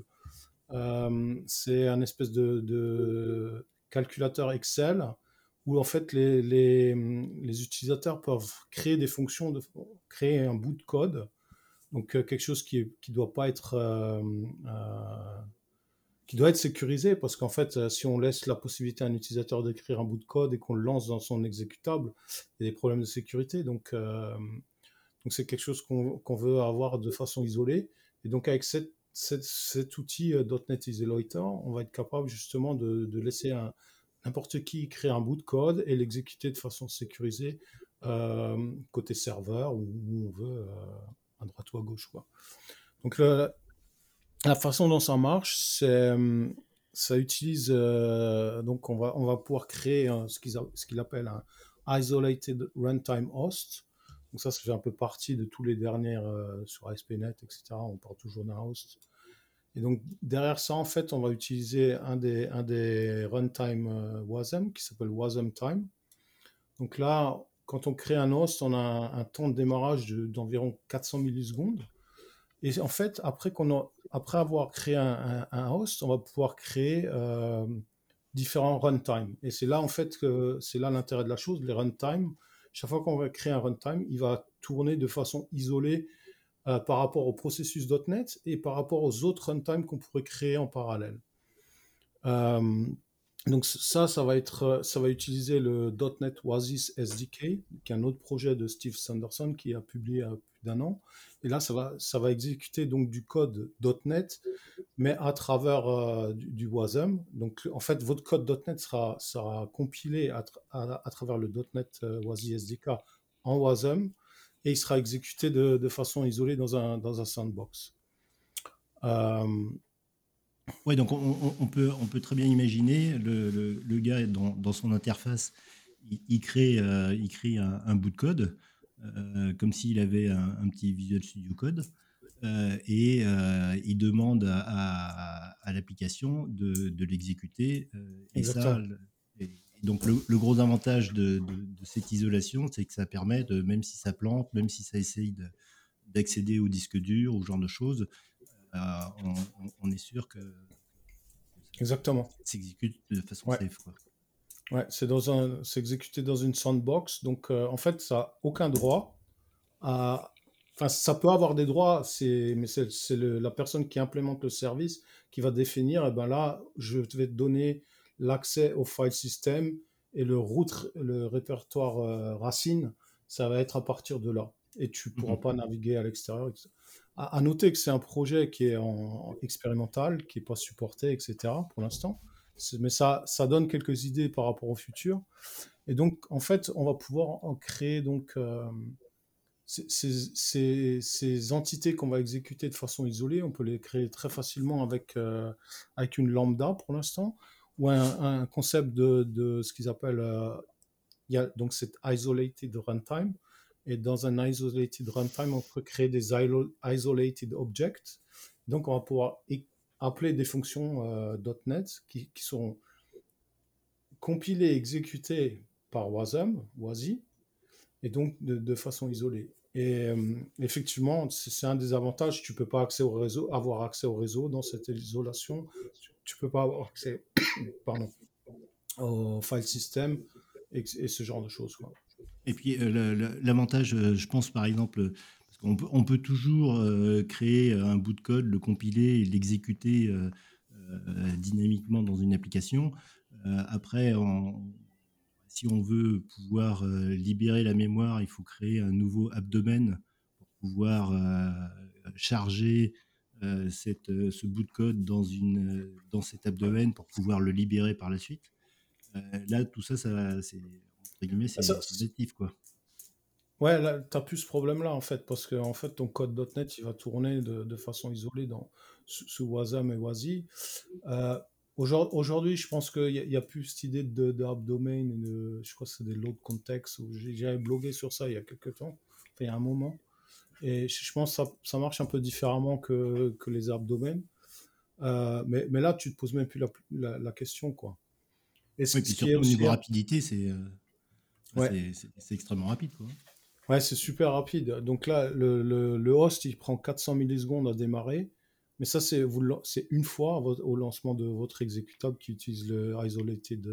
Euh, c'est un espèce de, de calculateur Excel où en fait les, les, les utilisateurs peuvent créer des fonctions, de, créer un bout de code, donc euh, quelque chose qui ne qui doit pas être euh, euh, qui doit être sécurisé, parce qu'en fait, euh, si on laisse la possibilité à un utilisateur d'écrire un bout de code et qu'on le lance dans son exécutable, il y a des problèmes de sécurité. Donc, euh, donc c'est quelque chose qu'on qu'on veut avoir de façon isolée. Et donc avec cette, cette, cet outil euh, .NET Isolator, on va être capable justement de, de laisser un, n'importe qui créer un bout de code et l'exécuter de façon sécurisée euh, côté serveur, où, où on veut, euh, à droite ou à gauche, quoi. Donc le, la façon dont ça marche, c'est ça utilise euh, donc on va on va pouvoir créer un, ce qu'ils a- ce qu'il appelle un isolated runtime host. Donc ça, ça fait un peu partie de tous les dernières euh, sur A S P point net, et cetera. On parle toujours d'un host. Et donc derrière ça, en fait, on va utiliser un des un des runtime euh, Wasm qui s'appelle wasmtime. Donc là, quand on crée un host, on a un, un temps de démarrage de- d'environ quatre cents millisecondes. Et en fait, après, qu'on a, après avoir créé un, un, un host, on va pouvoir créer euh, différents runtime. Et c'est là, en fait, que c'est là l'intérêt de la chose. Les runtime, chaque fois qu'on va créer un runtime, il va tourner de façon isolée euh, par rapport au processus .NET et par rapport aux autres runtime qu'on pourrait créer en parallèle. Euh, donc ça, ça va être, ça va utiliser le .NET Oasis S D K, qui est un autre projet de Steve Sanderson qui a publié il y a plus d'un an. Et là, ça va, ça va exécuter donc du code .NET, mais à travers euh, du, du Wasm. Donc en fait, votre code .NET sera, sera compilé à, tra- à, à travers le .NET euh, Oasis S D K en Wasm, et il sera exécuté de, de façon isolée dans un, dans un sandbox. Euh, Ouais, donc on, on- on peut, on peut très bien imaginer le, le- le gars dans, dans son interface, il, il crée, euh, il crée un, un bout de code, euh, comme s'il avait un, un petit Visual Studio Code, euh, et euh, il demande à, à- à l'application de, de l'exécuter. euh, et ça, exactement. le- et donc le, le gros avantage de, de- de cette isolation, c'est que ça permet de, même si ça plante, même si ça essaye de- d'accéder au disque dur ou ce genre de choses, euh, on, on- on est sûr que Exactement. s'exécute de façon Ouais. safe, quoi. Ouais, c'est dans un, c'est exécuté dans une sandbox, donc euh, en fait, ça n'a aucun droit à. Enfin, ça peut avoir des droits, c'est, mais c'est, c'est le- la personne qui implémente le service qui va définir, et ben là, je vais te donner l'accès au file system et le route, le répertoire euh, racine, ça va être à partir de là. Et tu ne pourras Mhm. pas naviguer à l'extérieur. et cetera. À, à noter que c'est un projet qui est en, en expérimental, qui n'est pas supporté, et cetera pour l'instant. C'est- Mais ça, ça donne quelques idées par rapport au futur. Et donc, en fait, on va pouvoir en créer donc, euh, ces, ces- ces- ces entités qu'on va exécuter de façon isolée. On peut les créer très facilement avec, euh, avec une lambda pour l'instant, ou un, un concept de, de ce qu'ils appellent, euh, il y a donc cette isolated runtime. Et dans un isolated runtime, on peut créer des ilo- isolated objects. Donc, on va pouvoir é- appeler des fonctions euh, .NET qui, qui sont compilées et exécutées par Wasm, WASI, et donc de, de façon isolée. Et euh, effectivement, c'est c'est un des avantages. Tu peux pas accès au réseau, avoir accès au réseau dans cette isolation. Tu, tu peux pas avoir accès, pardon, au file system et, et ce genre de choses, quoi. Et puis euh, le- le- l'avantage, euh, je pense par exemple, euh, parce qu'on peut, on peut toujours euh, créer un bout de code, le compiler et l'exécuter euh, euh, dynamiquement dans une application. Euh, après, en- si on veut pouvoir euh, libérer la mémoire, il faut créer un nouveau abdomen pour pouvoir euh, charger euh, cette, euh, ce bout de code dans, une, euh, dans cet abdomen pour pouvoir le libérer par la suite. Euh, là, tout ça, ça c'est entre guillemets, Ça, c'est c'est natif, quoi. ouais, là, tu n'as plus ce problème-là, en fait, parce que en fait, ton code .NET, il va tourner de, de façon isolée dans, sous, sous Wasm et WASI. Euh, aujourd- Aujourd'hui, je pense qu'il n'y a, il y a plus cette idée de, de domain, de, je crois que c'est des load context, où j'ai- j'avais blogué sur ça il y a quelques temps, enfin, il y a un moment, et je, je pense que ça, ça marche un peu différemment que, que les domain. Euh, mais, mais là, tu te poses même plus la, la, la question, quoi. Et Oui, ce, puis ce qui est surtout au aussi... niveau rapidité, c'est euh, Ouais, c'est c'est- c'est extrêmement rapide, quoi. ouais, c'est super rapide. Donc là, le, le, le host, il prend quatre cents millisecondes à démarrer. Mais ça, c'est vous le- c'est une fois au au lancement de votre exécutable qui utilise le isolated,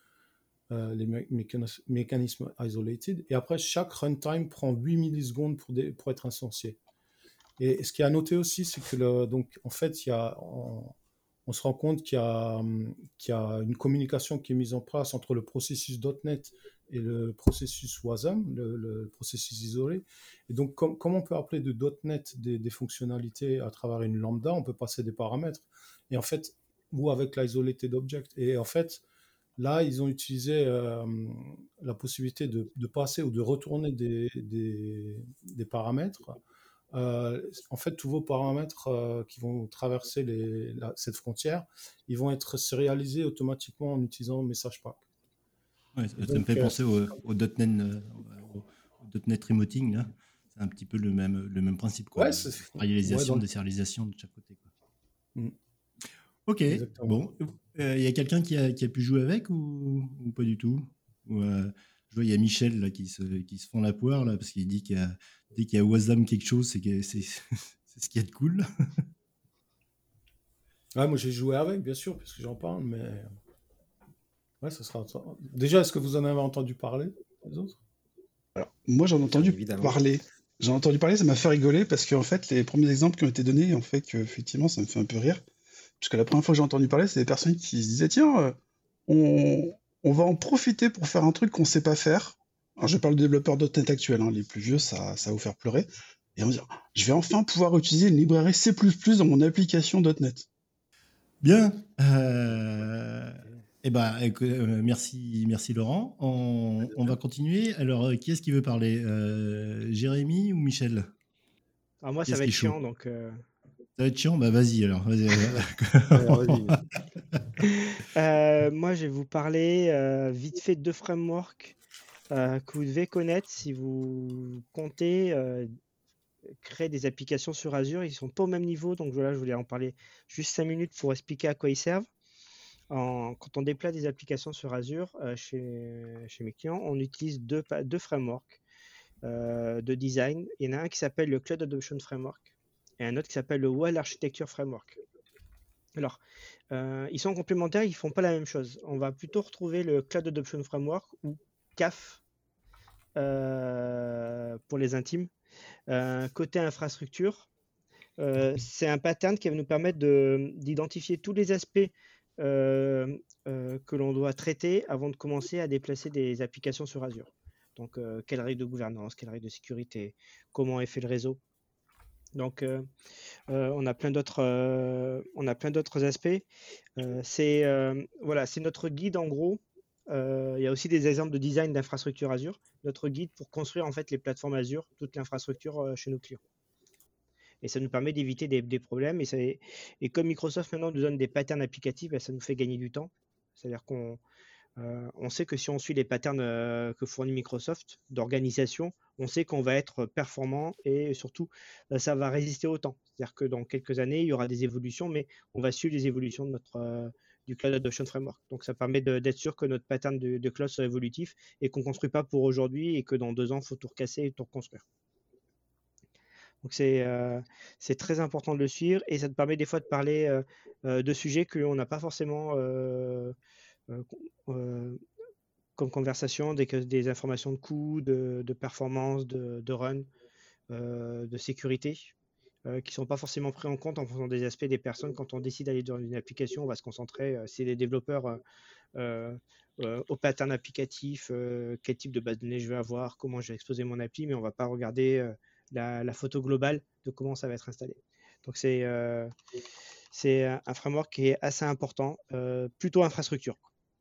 euh, les mé- mécanis- mécanismes isolated. Et après, chaque runtime prend huit millisecondes pour, dé- pour être instancié. Et ce qui est à noter aussi, c'est que le, donc, en fait, il y a, on, on se rend compte qu'il y a, hum, qu'il y a une communication qui est mise en place entre le processus .NET et le processus Wasm, le, le processus isolé. Et donc, com- comment on peut appeler de .NET des, des fonctionnalités à travers une lambda? On peut passer des paramètres. Et en fait, ou avec l'isolated object. Et en fait, là, ils ont utilisé euh, la possibilité de, de passer ou de retourner des, des, des paramètres. Euh, en fait, tous vos paramètres euh, qui vont traverser les, la- cette frontière, ils vont être sérialisés automatiquement en utilisant MessagePack. Ouais, ça, Et ça me donc, fait euh, penser au, au .NET, euh, au, au .NET Remoting, là. C'est un petit peu le même, le même principe, quoi, ouais, de c'est ouais, parallélisation, dans de le- sérialisation de chaque côté, quoi. Mm, Ok, exactement. bon. Il y a quelqu'un qui a, qui a pu jouer avec ou, ou pas du tout? Ou, euh, je vois, il y a Michel là, qui, se, qui se fend la poire, là, parce qu'il dit qu'il y a, dès qu'il y a Wasm quelque chose, c'est que c'est c'est ce qu'il y a de cool. Ouais, moi, j'ai joué avec, bien sûr, puisque j'en parle, mais ouais, ça sera. Déjà, est-ce que vous en avez entendu parler, les autres? Alors, moi, j'en ai Bien entendu évidemment. parler. J'en ai entendu parler, ça m'a fait rigoler parce qu'en fait, les premiers exemples qui ont été donnés, en fait, que, effectivement, ça me fait un peu rire. Parce que la première fois que j'ai entendu parler, c'est des personnes qui se disaient, tiens, euh, on, on va en profiter pour faire un truc qu'on sait pas faire. Alors, je parle de développeurs .NET actuels, hein, les plus vieux, ça, ça va vous faire pleurer. Et on va dire, je vais enfin pouvoir utiliser une librairie C plus plus dans mon application .NET. Bien. Euh, eh ben, écou- euh, merci, merci Laurent. On, on va continuer. Alors, euh, qui est-ce qui veut parler? Euh, Jérémy ou Michel? Alors moi, Qui ça est-ce va qui est être chaud? chiant, donc... euh, Ça va être chiant? Bah vas-y alors. Vas-y, Alors, vas-y. euh, moi, je vais vous parler euh, vite fait de deux frameworks euh, que vous devez connaître si vous comptez euh, créer des applications sur Azure. Ils sont pas au même niveau, donc voilà, je voulais en parler juste cinq minutes pour expliquer à quoi ils servent. En- quand on déploie des applications sur Azure euh, chez, chez mes clients, on utilise deux, pa- deux frameworks euh, de design. Il y en a un qui s'appelle le Cloud Adoption Framework et un autre qui s'appelle le Well Architecture Framework. Alors, euh, ils sont complémentaires, ils font pas la même chose. On va plutôt retrouver le Cloud Adoption Framework ou C A F euh, pour les intimes. Euh, côté infrastructure, euh, c'est un pattern qui va nous permettre de- d'identifier tous les aspects euh, euh, que l'on doit traiter avant de commencer à déplacer des applications sur Azure. Donc, euh, quelles règles de gouvernance, quelles règles de sécurité, comment est fait le réseau. Donc, euh, euh, on a plein d'autres, euh, on a plein d'autres aspects. Euh, c'est euh, voilà, c'est notre guide en gros. Euh, il y a aussi des exemples de design d'infrastructure Azure. Notre guide pour construire en fait les plateformes Azure, toute l'infrastructure euh, chez nos clients. Et ça nous permet d'éviter des, des problèmes. Et, ça- et comme Microsoft maintenant nous donne des patterns applicatifs, ben, ça nous fait gagner du temps. C'est-à-dire qu'on euh, on sait que si on suit les patterns euh, que fournit Microsoft d'organisation, on sait qu'on va être performant et surtout, euh, ça va résister au temps. C'est-à-dire que dans quelques années, il y aura des évolutions, mais on va suivre les évolutions de notre, euh, du Cloud Adoption Framework. Donc, ça permet de- d'être sûr que notre pattern de, de cloud soit évolutif et qu'on ne construit pas pour aujourd'hui et que dans deux ans, il faut tout recasser et tout reconstruire. Donc, c'est euh, c'est très important de le suivre et ça te permet des fois de parler euh, euh, de sujets qu'on n'a pas forcément euh, euh, euh, comme conversation, des, des informations de coût, de, de performance, de, de run, euh, de sécurité, euh, qui ne sont pas forcément pris en compte en fonction des aspects des personnes. Quand on décide d'aller dans une application, on va se concentrer, euh, si les développeurs, euh, euh, euh, au pattern applicatif, euh, quel type de base de données je vais avoir, comment je vais exposer mon appli, mais on ne va pas regarder euh, la, la photo globale de comment ça va être installé. Donc c'est euh, c'est un framework qui est assez important, euh, plutôt infrastructure.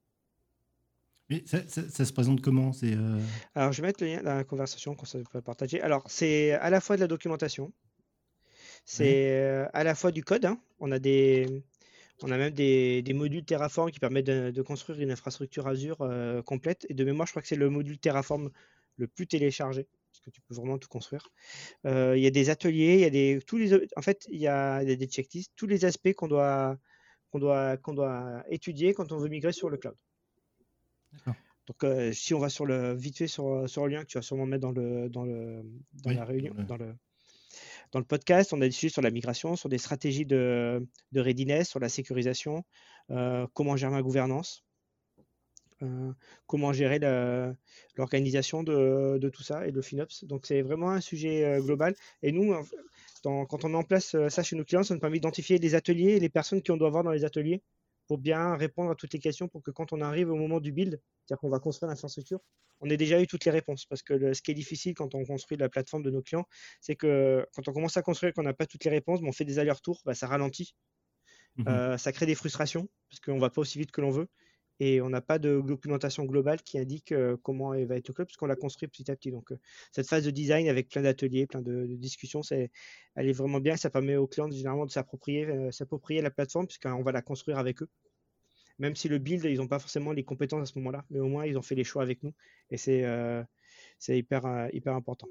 Mais ça, ça, ça se présente comment? C'est euh... Alors, je vais mettre le lien dans la conversation qu'on peut partager. Alors, c'est à la fois de la documentation, c'est ouais. euh, à la fois du code, hein. On a des, on a même des, des modules Terraform qui permettent de, de construire une infrastructure Azure euh, complète. Et de mémoire, je crois que c'est le module Terraform le plus téléchargé, parce que tu peux vraiment tout construire. Euh, Il y a des ateliers, il y a des, tous les, en fait, il y a, il y a des checklists, tous les aspects qu'on doit, qu'on doit, qu'on doit étudier quand on veut migrer sur le cloud. D'accord. Donc, euh, si on va sur le vite fait sur, sur le lien que tu vas sûrement mettre dans le dans le dans Oui, la réunion, dans le- dans le dans le podcast, on a des sujets sur la migration, sur des stratégies de, de readiness, sur la sécurisation, euh, comment gérer ma gouvernance, euh, comment gérer la- l'organisation de, de tout ça et le FinOps. Donc, c'est vraiment un sujet euh, global. Et nous, en- dans- quand on met en place euh, ça chez nos clients, ça nous permet d'identifier les ateliers et les personnes qu'on doit avoir dans les ateliers pour bien répondre à toutes les questions pour que quand on arrive au moment du build, c'est-à-dire qu'on va construire l'infrastructure, on ait déjà eu toutes les réponses. Parce que le- ce qui est difficile quand on construit la plateforme de nos clients, c'est que quand on commence à construire et qu'on n'a pas toutes les réponses, ben, on fait des allers-retours, bah, ça ralentit. Mhm. Euh, ça crée des frustrations parce qu'on ne va pas aussi vite que l'on veut et on n'a pas de documentation globale qui indique euh, comment va être le club puisqu'on l'a construit petit à petit. Donc, euh, cette phase de design avec plein d'ateliers, plein de, de discussions, c'est, elle est vraiment bien. Ça permet aux clients généralement de s'approprier, euh, s'approprier la plateforme puisqu'on va la construire avec eux. Même si le build, ils n'ont pas forcément les compétences à ce moment-là, mais au moins ils ont fait les choix avec nous et c'est, euh, c'est hyper, euh, hyper important.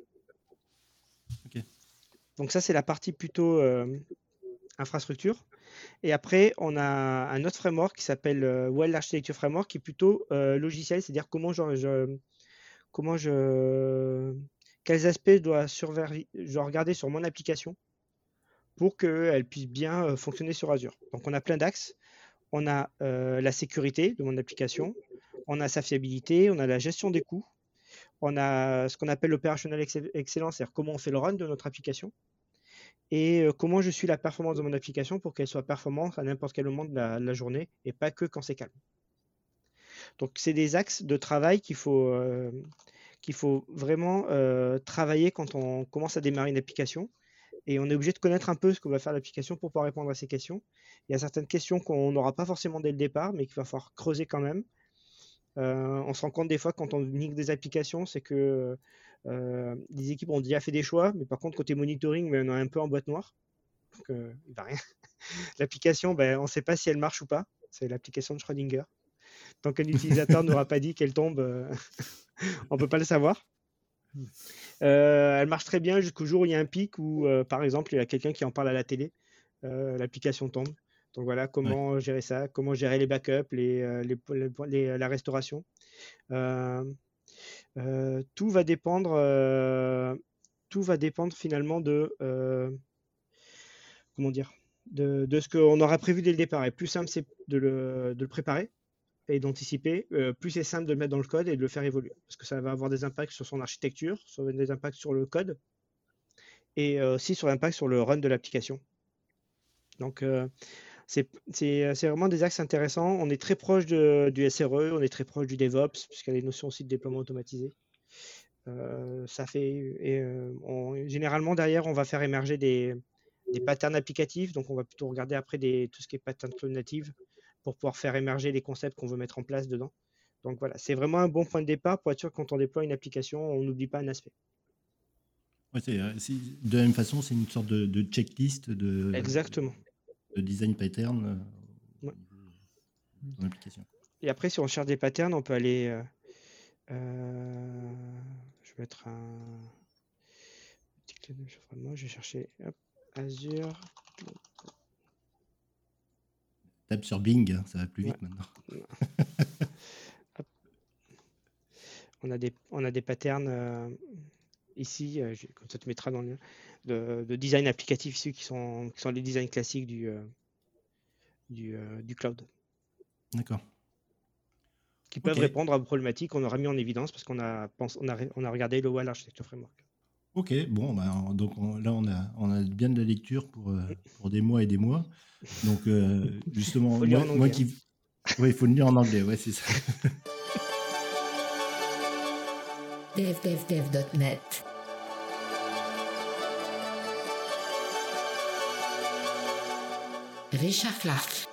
Ok. Donc, ça, c'est la partie plutôt euh, infrastructure. Et après, on a un autre framework qui s'appelle euh, Well Architecture Framework, qui est plutôt euh, logiciel, c'est-à-dire comment je, je- comment je, quels aspects je dois, surveiller- je dois regarder sur mon application pour qu'elle puisse bien euh, fonctionner sur Azure. Donc, on a plein d'axes. On a euh, la sécurité de mon application, on a sa fiabilité, on a la gestion des coûts, on a ce qu'on appelle l'operational excellence, c'est-à-dire comment on fait le run de notre application et euh, comment je suis la performance de mon application pour qu'elle soit performante à n'importe quel moment de la, de la journée et pas que quand c'est calme. Donc, c'est des axes de travail qu'il faut, euh, qu'il faut vraiment euh, travailler quand on commence à démarrer une application. Et on est obligé de connaître un peu ce que va faire l'application pour pouvoir répondre à ces questions. Il y a certaines questions qu'on n'aura pas forcément dès le départ, mais qu'il va falloir creuser quand même. Euh, on se rend compte des fois quand on migre des applications, c'est que euh, les équipes ont déjà fait des choix, mais par contre, côté monitoring, ben, on est un peu en boîte noire. Donc, euh, il va rien. L'application, ben, on ne sait pas si elle marche ou pas. C'est l'application de Schrödinger. Tant qu'un utilisateur n'aura pas dit qu'elle tombe, euh, on ne peut pas le savoir. Euh, elle marche très bien jusqu'au jour où il y a un pic où, euh, par exemple, il y a quelqu'un qui en parle à la télé. Euh, l'application tombe. Donc voilà, comment ouais. gérer ça, comment gérer les backups, les, les, les, les la restauration. Euh, euh, tout va dépendre, euh, tout va dépendre finalement de, euh, comment dire, de, de ce qu'on aura prévu dès le départ. Et plus simple, c'est de le, de le préparer et d'anticiper, euh, plus c'est simple de le mettre dans le code et de le faire évoluer. Parce que ça va avoir des impacts sur son architecture, ça va avoir des impacts sur le code, et euh, aussi sur l'impact sur le run de l'application. Donc, euh, c'est c'est- c'est vraiment des axes intéressants. On est très proche de- du S R E, on est très proche du DevOps, puisqu'il y a des notions aussi de déploiement automatisé. Euh, ça fait, et, euh, on- généralement, derrière, on va faire émerger des, des patterns applicatifs. Donc, on va plutôt regarder après des, tout ce qui est pattern cloud native pour pouvoir faire émerger les concepts qu'on veut mettre en place dedans. Donc, voilà, c'est vraiment un bon point de départ pour être sûr que quand on déploie une application, on n'oublie pas un aspect. Ouais, c'est, euh, c'est- de la même façon, c'est une sorte de, de checklist de, Exactement. de design pattern euh, Ouais. au niveau de ton application. Et après, si on cherche des patterns, on peut aller. euh, euh, je vais mettre un. petit clin d'œil sur Framework, je vais chercher hop, Azure. Tape sur Bing, hein, ça va plus vite Ouais. maintenant. Hop. On a des, on a des patterns euh, ici, euh, je- comme ça tu mettras dans le lien, de, de design applicatif ici qui sont, qui sont les designs classiques du, euh, du, euh, du cloud, D'accord. qui peuvent Ok. répondre à vos problématiques qu'on aura mis en évidence parce qu'on a, pense- on a, ré- on a regardé le Wall Architecture Framework. Ok, bon, bah, on- donc on- là on a, on a bien de la lecture pour, euh, pour des mois et des mois. Donc euh, justement, Faut lire moi, en moi anglais, qui... Oui, il faut le lire en anglais, ouais, c'est ça. dev dev dev dot net. Richard Clark.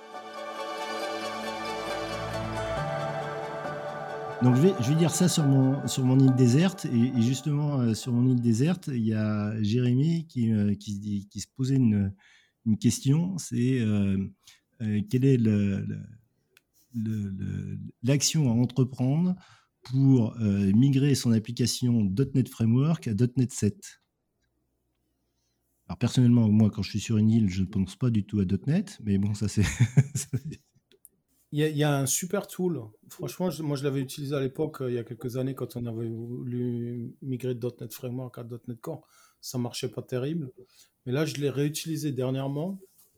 Donc je vais, je vais dire ça sur mon, sur mon île déserte. Et, et justement, euh, sur mon île déserte, il y a Jérémy qui, euh, qui, se dit- qui se posait une, une question. C'est euh, euh, quelle est le- le- le- le- l'action à entreprendre pour euh, migrer son application .NET Framework à .NET sept? Alors personnellement, moi, quand je suis sur une île, je ne pense pas du tout à .NET, mais bon, ça c'est... Il y, a, il y a un super tool. Franchement, je- moi je l'avais utilisé à l'époque, euh, il y a quelques années, quand on avait voulu migrer de .NET Framework à .NET Core. Ça marchait pas terrible. Mais là, je l'ai réutilisé dernièrement.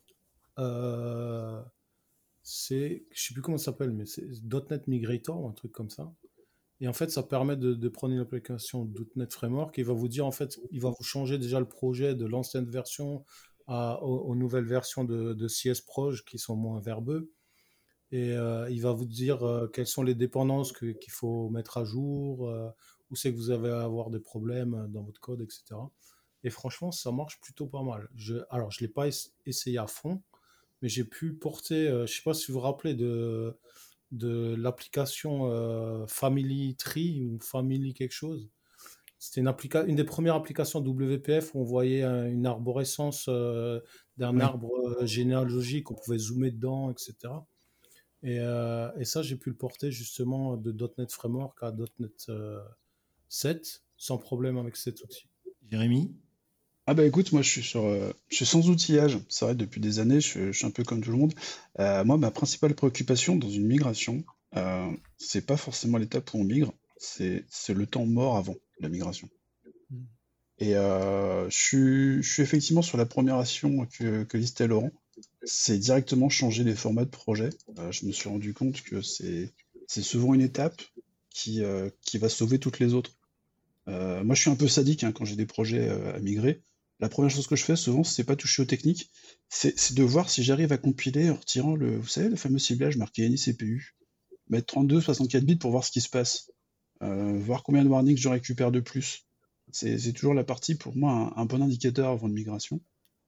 Euh, c'est, je sais plus comment ça s'appelle, mais c'est .NET Migrator ou un truc comme ça. Et en fait, ça permet de, de prendre une application .NET Framework et il va vous dire, en fait, il va vous changer déjà le projet de l'ancienne version à, aux, aux nouvelles versions de, de C S Proj qui sont moins verbeux. Et euh, il va vous dire euh, quelles sont les dépendances que- qu'il faut mettre à jour, euh, où c'est que vous allez avoir des problèmes dans votre code, et cetera. Et franchement, ça marche plutôt pas mal. Je, alors, je ne l'ai pas es- essayé à fond, mais j'ai pu porter, euh, je ne sais pas si vous vous rappelez de, de l'application euh, Family Tree ou Family quelque chose. C'était une, applica- une des premières applications W P F où on voyait euh, une arborescence euh, d'un Ouais. arbre euh, généalogique, on pouvait zoomer dedans, et cetera. Et, euh, et ça, j'ai pu le porter justement de .NET Framework à .NET euh, sept sans problème avec cet outil. Jérémy? Ah bah écoute, moi je suis sur, euh, je suis sans outillage. C'est vrai, depuis des années, je, je suis un peu comme tout le monde. Euh, moi, ma principale préoccupation dans une migration, euh, c'est pas forcément l'étape où on migre, c'est c'est le temps mort avant la migration. Mm. Et euh, je suis, je suis effectivement sur la première action que, que listait Laurent. C'est directement changer les formats de projet. Euh, je me suis rendu compte que c'est c'est souvent une étape qui, euh, qui va sauver toutes les autres. Euh, moi, je suis un peu sadique hein, quand j'ai des projets euh, à migrer. La première chose que je fais souvent, c'est pas toucher aux techniques, c'est c'est de voir si j'arrive à compiler en retirant le, vous savez, le fameux ciblage marqué N I C P U, mettre trente-deux, soixante-quatre bits pour voir ce qui se passe, euh, voir combien de warnings je récupère de plus. C'est c'est toujours la partie pour moi un, un bon indicateur avant de migration.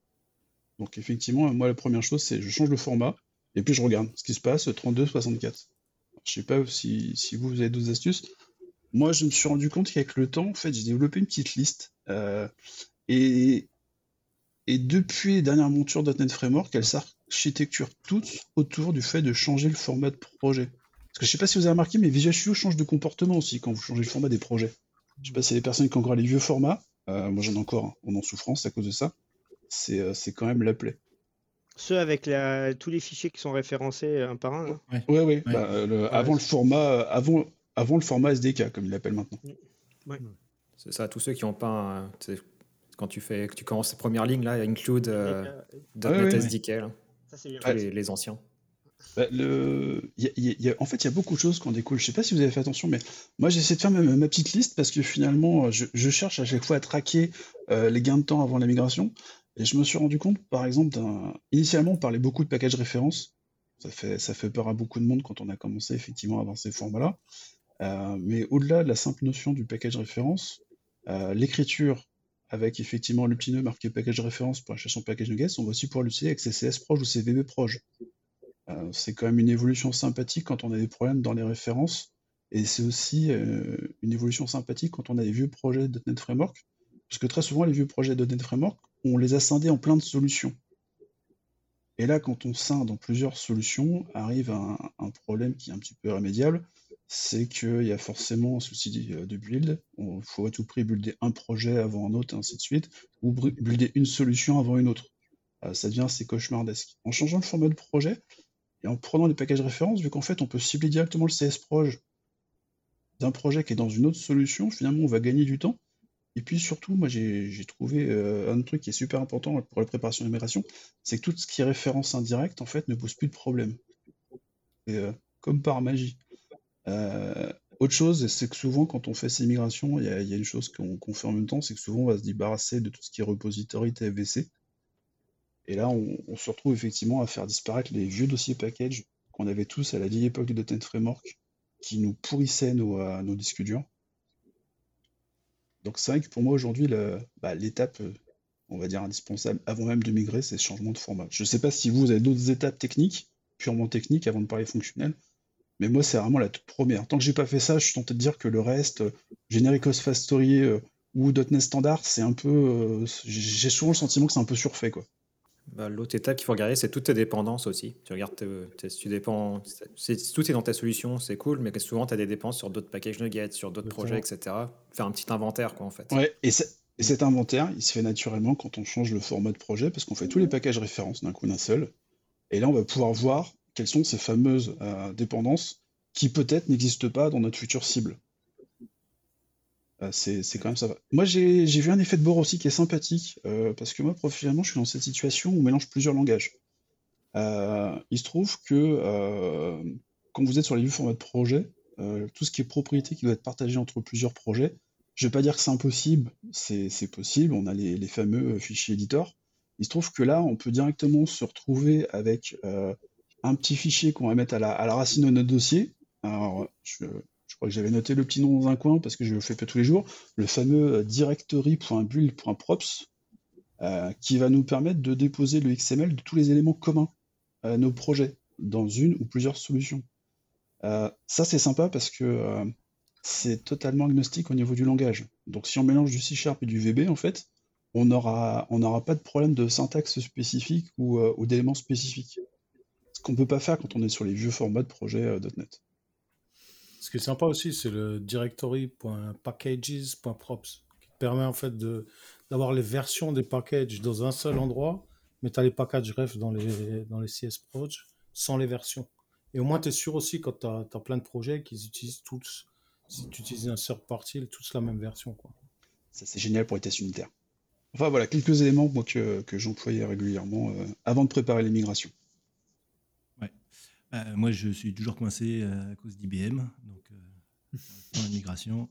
Donc effectivement, moi la première chose, c'est je change le format et puis je regarde ce qui se passe, trente-deux, soixante-quatre. Je sais pas si, si vous, vous avez d'autres astuces. Moi, je me suis rendu compte qu'avec le temps, en fait, j'ai développé une petite liste. euh, et, et depuis les dernières montures .NET Framework, elles s'architecturent toutes autour du fait de changer le format de projet. Parce que je sais pas si vous avez remarqué, mais Visual Studio change de comportement aussi quand vous changez le format des projets. Je sais pas si les personnes qui ont encore les vieux formats, euh, moi j'en ai encore, hein, on est en souffrance à cause de ça. C'est euh, c'est quand même la plaie. Ceux avec la, tous les fichiers qui sont référencés un par un. Hein. Ouais. Ouais, ouais. Ouais. Bah, euh, le- Ouais, avant le c'est- format, euh, avant, avant le format S D K, comme il l'appelle maintenant. C'est ça, tous ceux qui n'ont pas un, tu sais, Quand tu fais, que tu commences la première ligne, là, include euh, Euh, .NET Ouais, ouais. S D K, là, Ça, c'est bien. tous Ouais. les, les anciens. Bah, le... il y a- il y a- il y a- en fait, il y a beaucoup de choses qui en découlent. Je sais pas si vous avez fait attention, mais moi, j'essaie de faire ma, ma petite liste parce que finalement, je, je cherche à chaque fois à traquer euh, les gains de temps avant la migration. Et je me suis rendu compte, par exemple, d'un... initialement, on parlait beaucoup de packages références. Ça fait, ça fait peur à beaucoup de monde quand on a commencé effectivement à avoir ces formats-là. Euh, mais au-delà de la simple notion du package référence, euh, l'écriture avec effectivement le petit nœud marqué package référence pour la chercher son package nuggets, on va aussi pouvoir l'utiliser avec C C S Proj ou C V B Proj. Euh, c'est quand même une évolution sympathique quand on a des problèmes dans les références, et c'est aussi euh, une évolution sympathique quand on a des vieux projets de .NET Framework, parce que très souvent les vieux projets de .NET Framework, on les a scindés en plein de solutions. Et là, quand on scinde en plusieurs solutions, arrive un, un problème qui est un petit peu irrémédiable, c'est qu'il y a forcément un souci de build. Il faut à tout prix builder un projet avant un autre, et ainsi de suite, ou bru- builder une solution avant une autre. Euh, ça devient assez cauchemardesque. En changeant le format de projet, et en prenant les packages références, vu qu'en fait on peut cibler directement le C S Proj d'un projet qui est dans une autre solution, finalement on va gagner du temps. Et puis surtout, moi j'ai j'ai trouvé euh, un truc qui est super important pour la préparation de migration, c'est que tout ce qui est référence indirecte, en fait, ne pose plus de problème. Et, euh, comme par magie. Euh, autre chose, c'est que souvent, quand on fait ces migrations, il y a, il y a une chose qu'on qu'on fait en même temps, c'est que souvent on va se débarrasser de tout ce qui est repository T F V C. Et là, on, on se retrouve effectivement à faire disparaître les vieux dossiers package qu'on avait tous à la vieille époque du .NET Framework, qui nous pourrissaient nos, euh, nos disques durs. Donc c'est vrai que pour moi aujourd'hui, le- bah, l'étape, euh, on va dire indispensable, avant même de migrer, c'est ce changement de format. Je ne sais pas si vous avez d'autres étapes techniques, purement techniques, avant de parler fonctionnel, mais moi c'est vraiment la toute première. Tant que j'ai pas fait ça, je suis tenté de dire que le reste, euh, Generic Host Factory euh, ou .NET Standard, c'est un peu, euh, j'ai souvent le sentiment que c'est un peu surfait, quoi. Bah, l'autre étape qu'il faut regarder, c'est toutes tes dépendances aussi. Tu regardes, tes- tes- si tu dépends, c'est- si tout est dans ta solution, c'est cool, mais que souvent tu as des dépenses sur d'autres packages nuggets, sur d'autres projets, Exactement. et cetera. Faire un petit inventaire, quoi, en fait. Ouais, et, c'est- et cet inventaire, il se fait naturellement quand on change le format de projet, parce qu'on fait tous les packages références d'un coup d'un seul. Et là, on va pouvoir voir quelles sont ces fameuses euh, dépendances qui peut-être n'existent pas dans notre future cible. Euh, c'est c'est quand même ça. Moi, j'ai j'ai vu un effet de bord aussi qui est sympathique, euh, parce que moi, professionnellement, je suis dans cette situation où on mélange plusieurs langages. Euh, il se trouve que euh, quand vous êtes sur les vieux formats de projet, euh, tout ce qui est propriété qui doit être partagé entre plusieurs projets, je vais pas dire que c'est impossible, c'est c'est possible, on a les, les fameux fichiers éditeurs. Il se trouve que là, on peut directement se retrouver avec euh, un petit fichier qu'on va mettre à la, à la racine de notre dossier. Alors, je, je crois que j'avais noté le petit nom dans un coin parce que je le fais pas tous les jours, le fameux euh, directory.build.props, euh, qui va nous permettre de déposer le X M L de tous les éléments communs à nos projets dans une ou plusieurs solutions. Euh, ça, c'est sympa parce que euh, c'est totalement agnostique au niveau du langage. Donc, si on mélange du C Sharp et du V B, en fait, on n'aura on n'aura pas de problème de syntaxe spécifique ou, euh, ou d'éléments spécifiques. Ce qu'on ne peut pas faire quand on est sur les vieux formats de projet euh, .NET. Ce qui est sympa aussi, c'est le directory.packages.props qui te permet en fait de d'avoir les versions des packages dans un seul endroit, mais tu as les packages ref dans les, dans les C S Proj sans les versions. Et au moins, tu es sûr aussi quand tu as plein de projets qu'ils utilisent tous, si tu utilises un third party, tous la même version, quoi. Ça, c'est génial pour les tests unitaires. Enfin, voilà, quelques éléments moi, que, que j'employais régulièrement euh, avant de préparer les migrations. Ouais. Euh, moi, je suis toujours coincé euh, à cause d'I B M, donc euh, dans la migration.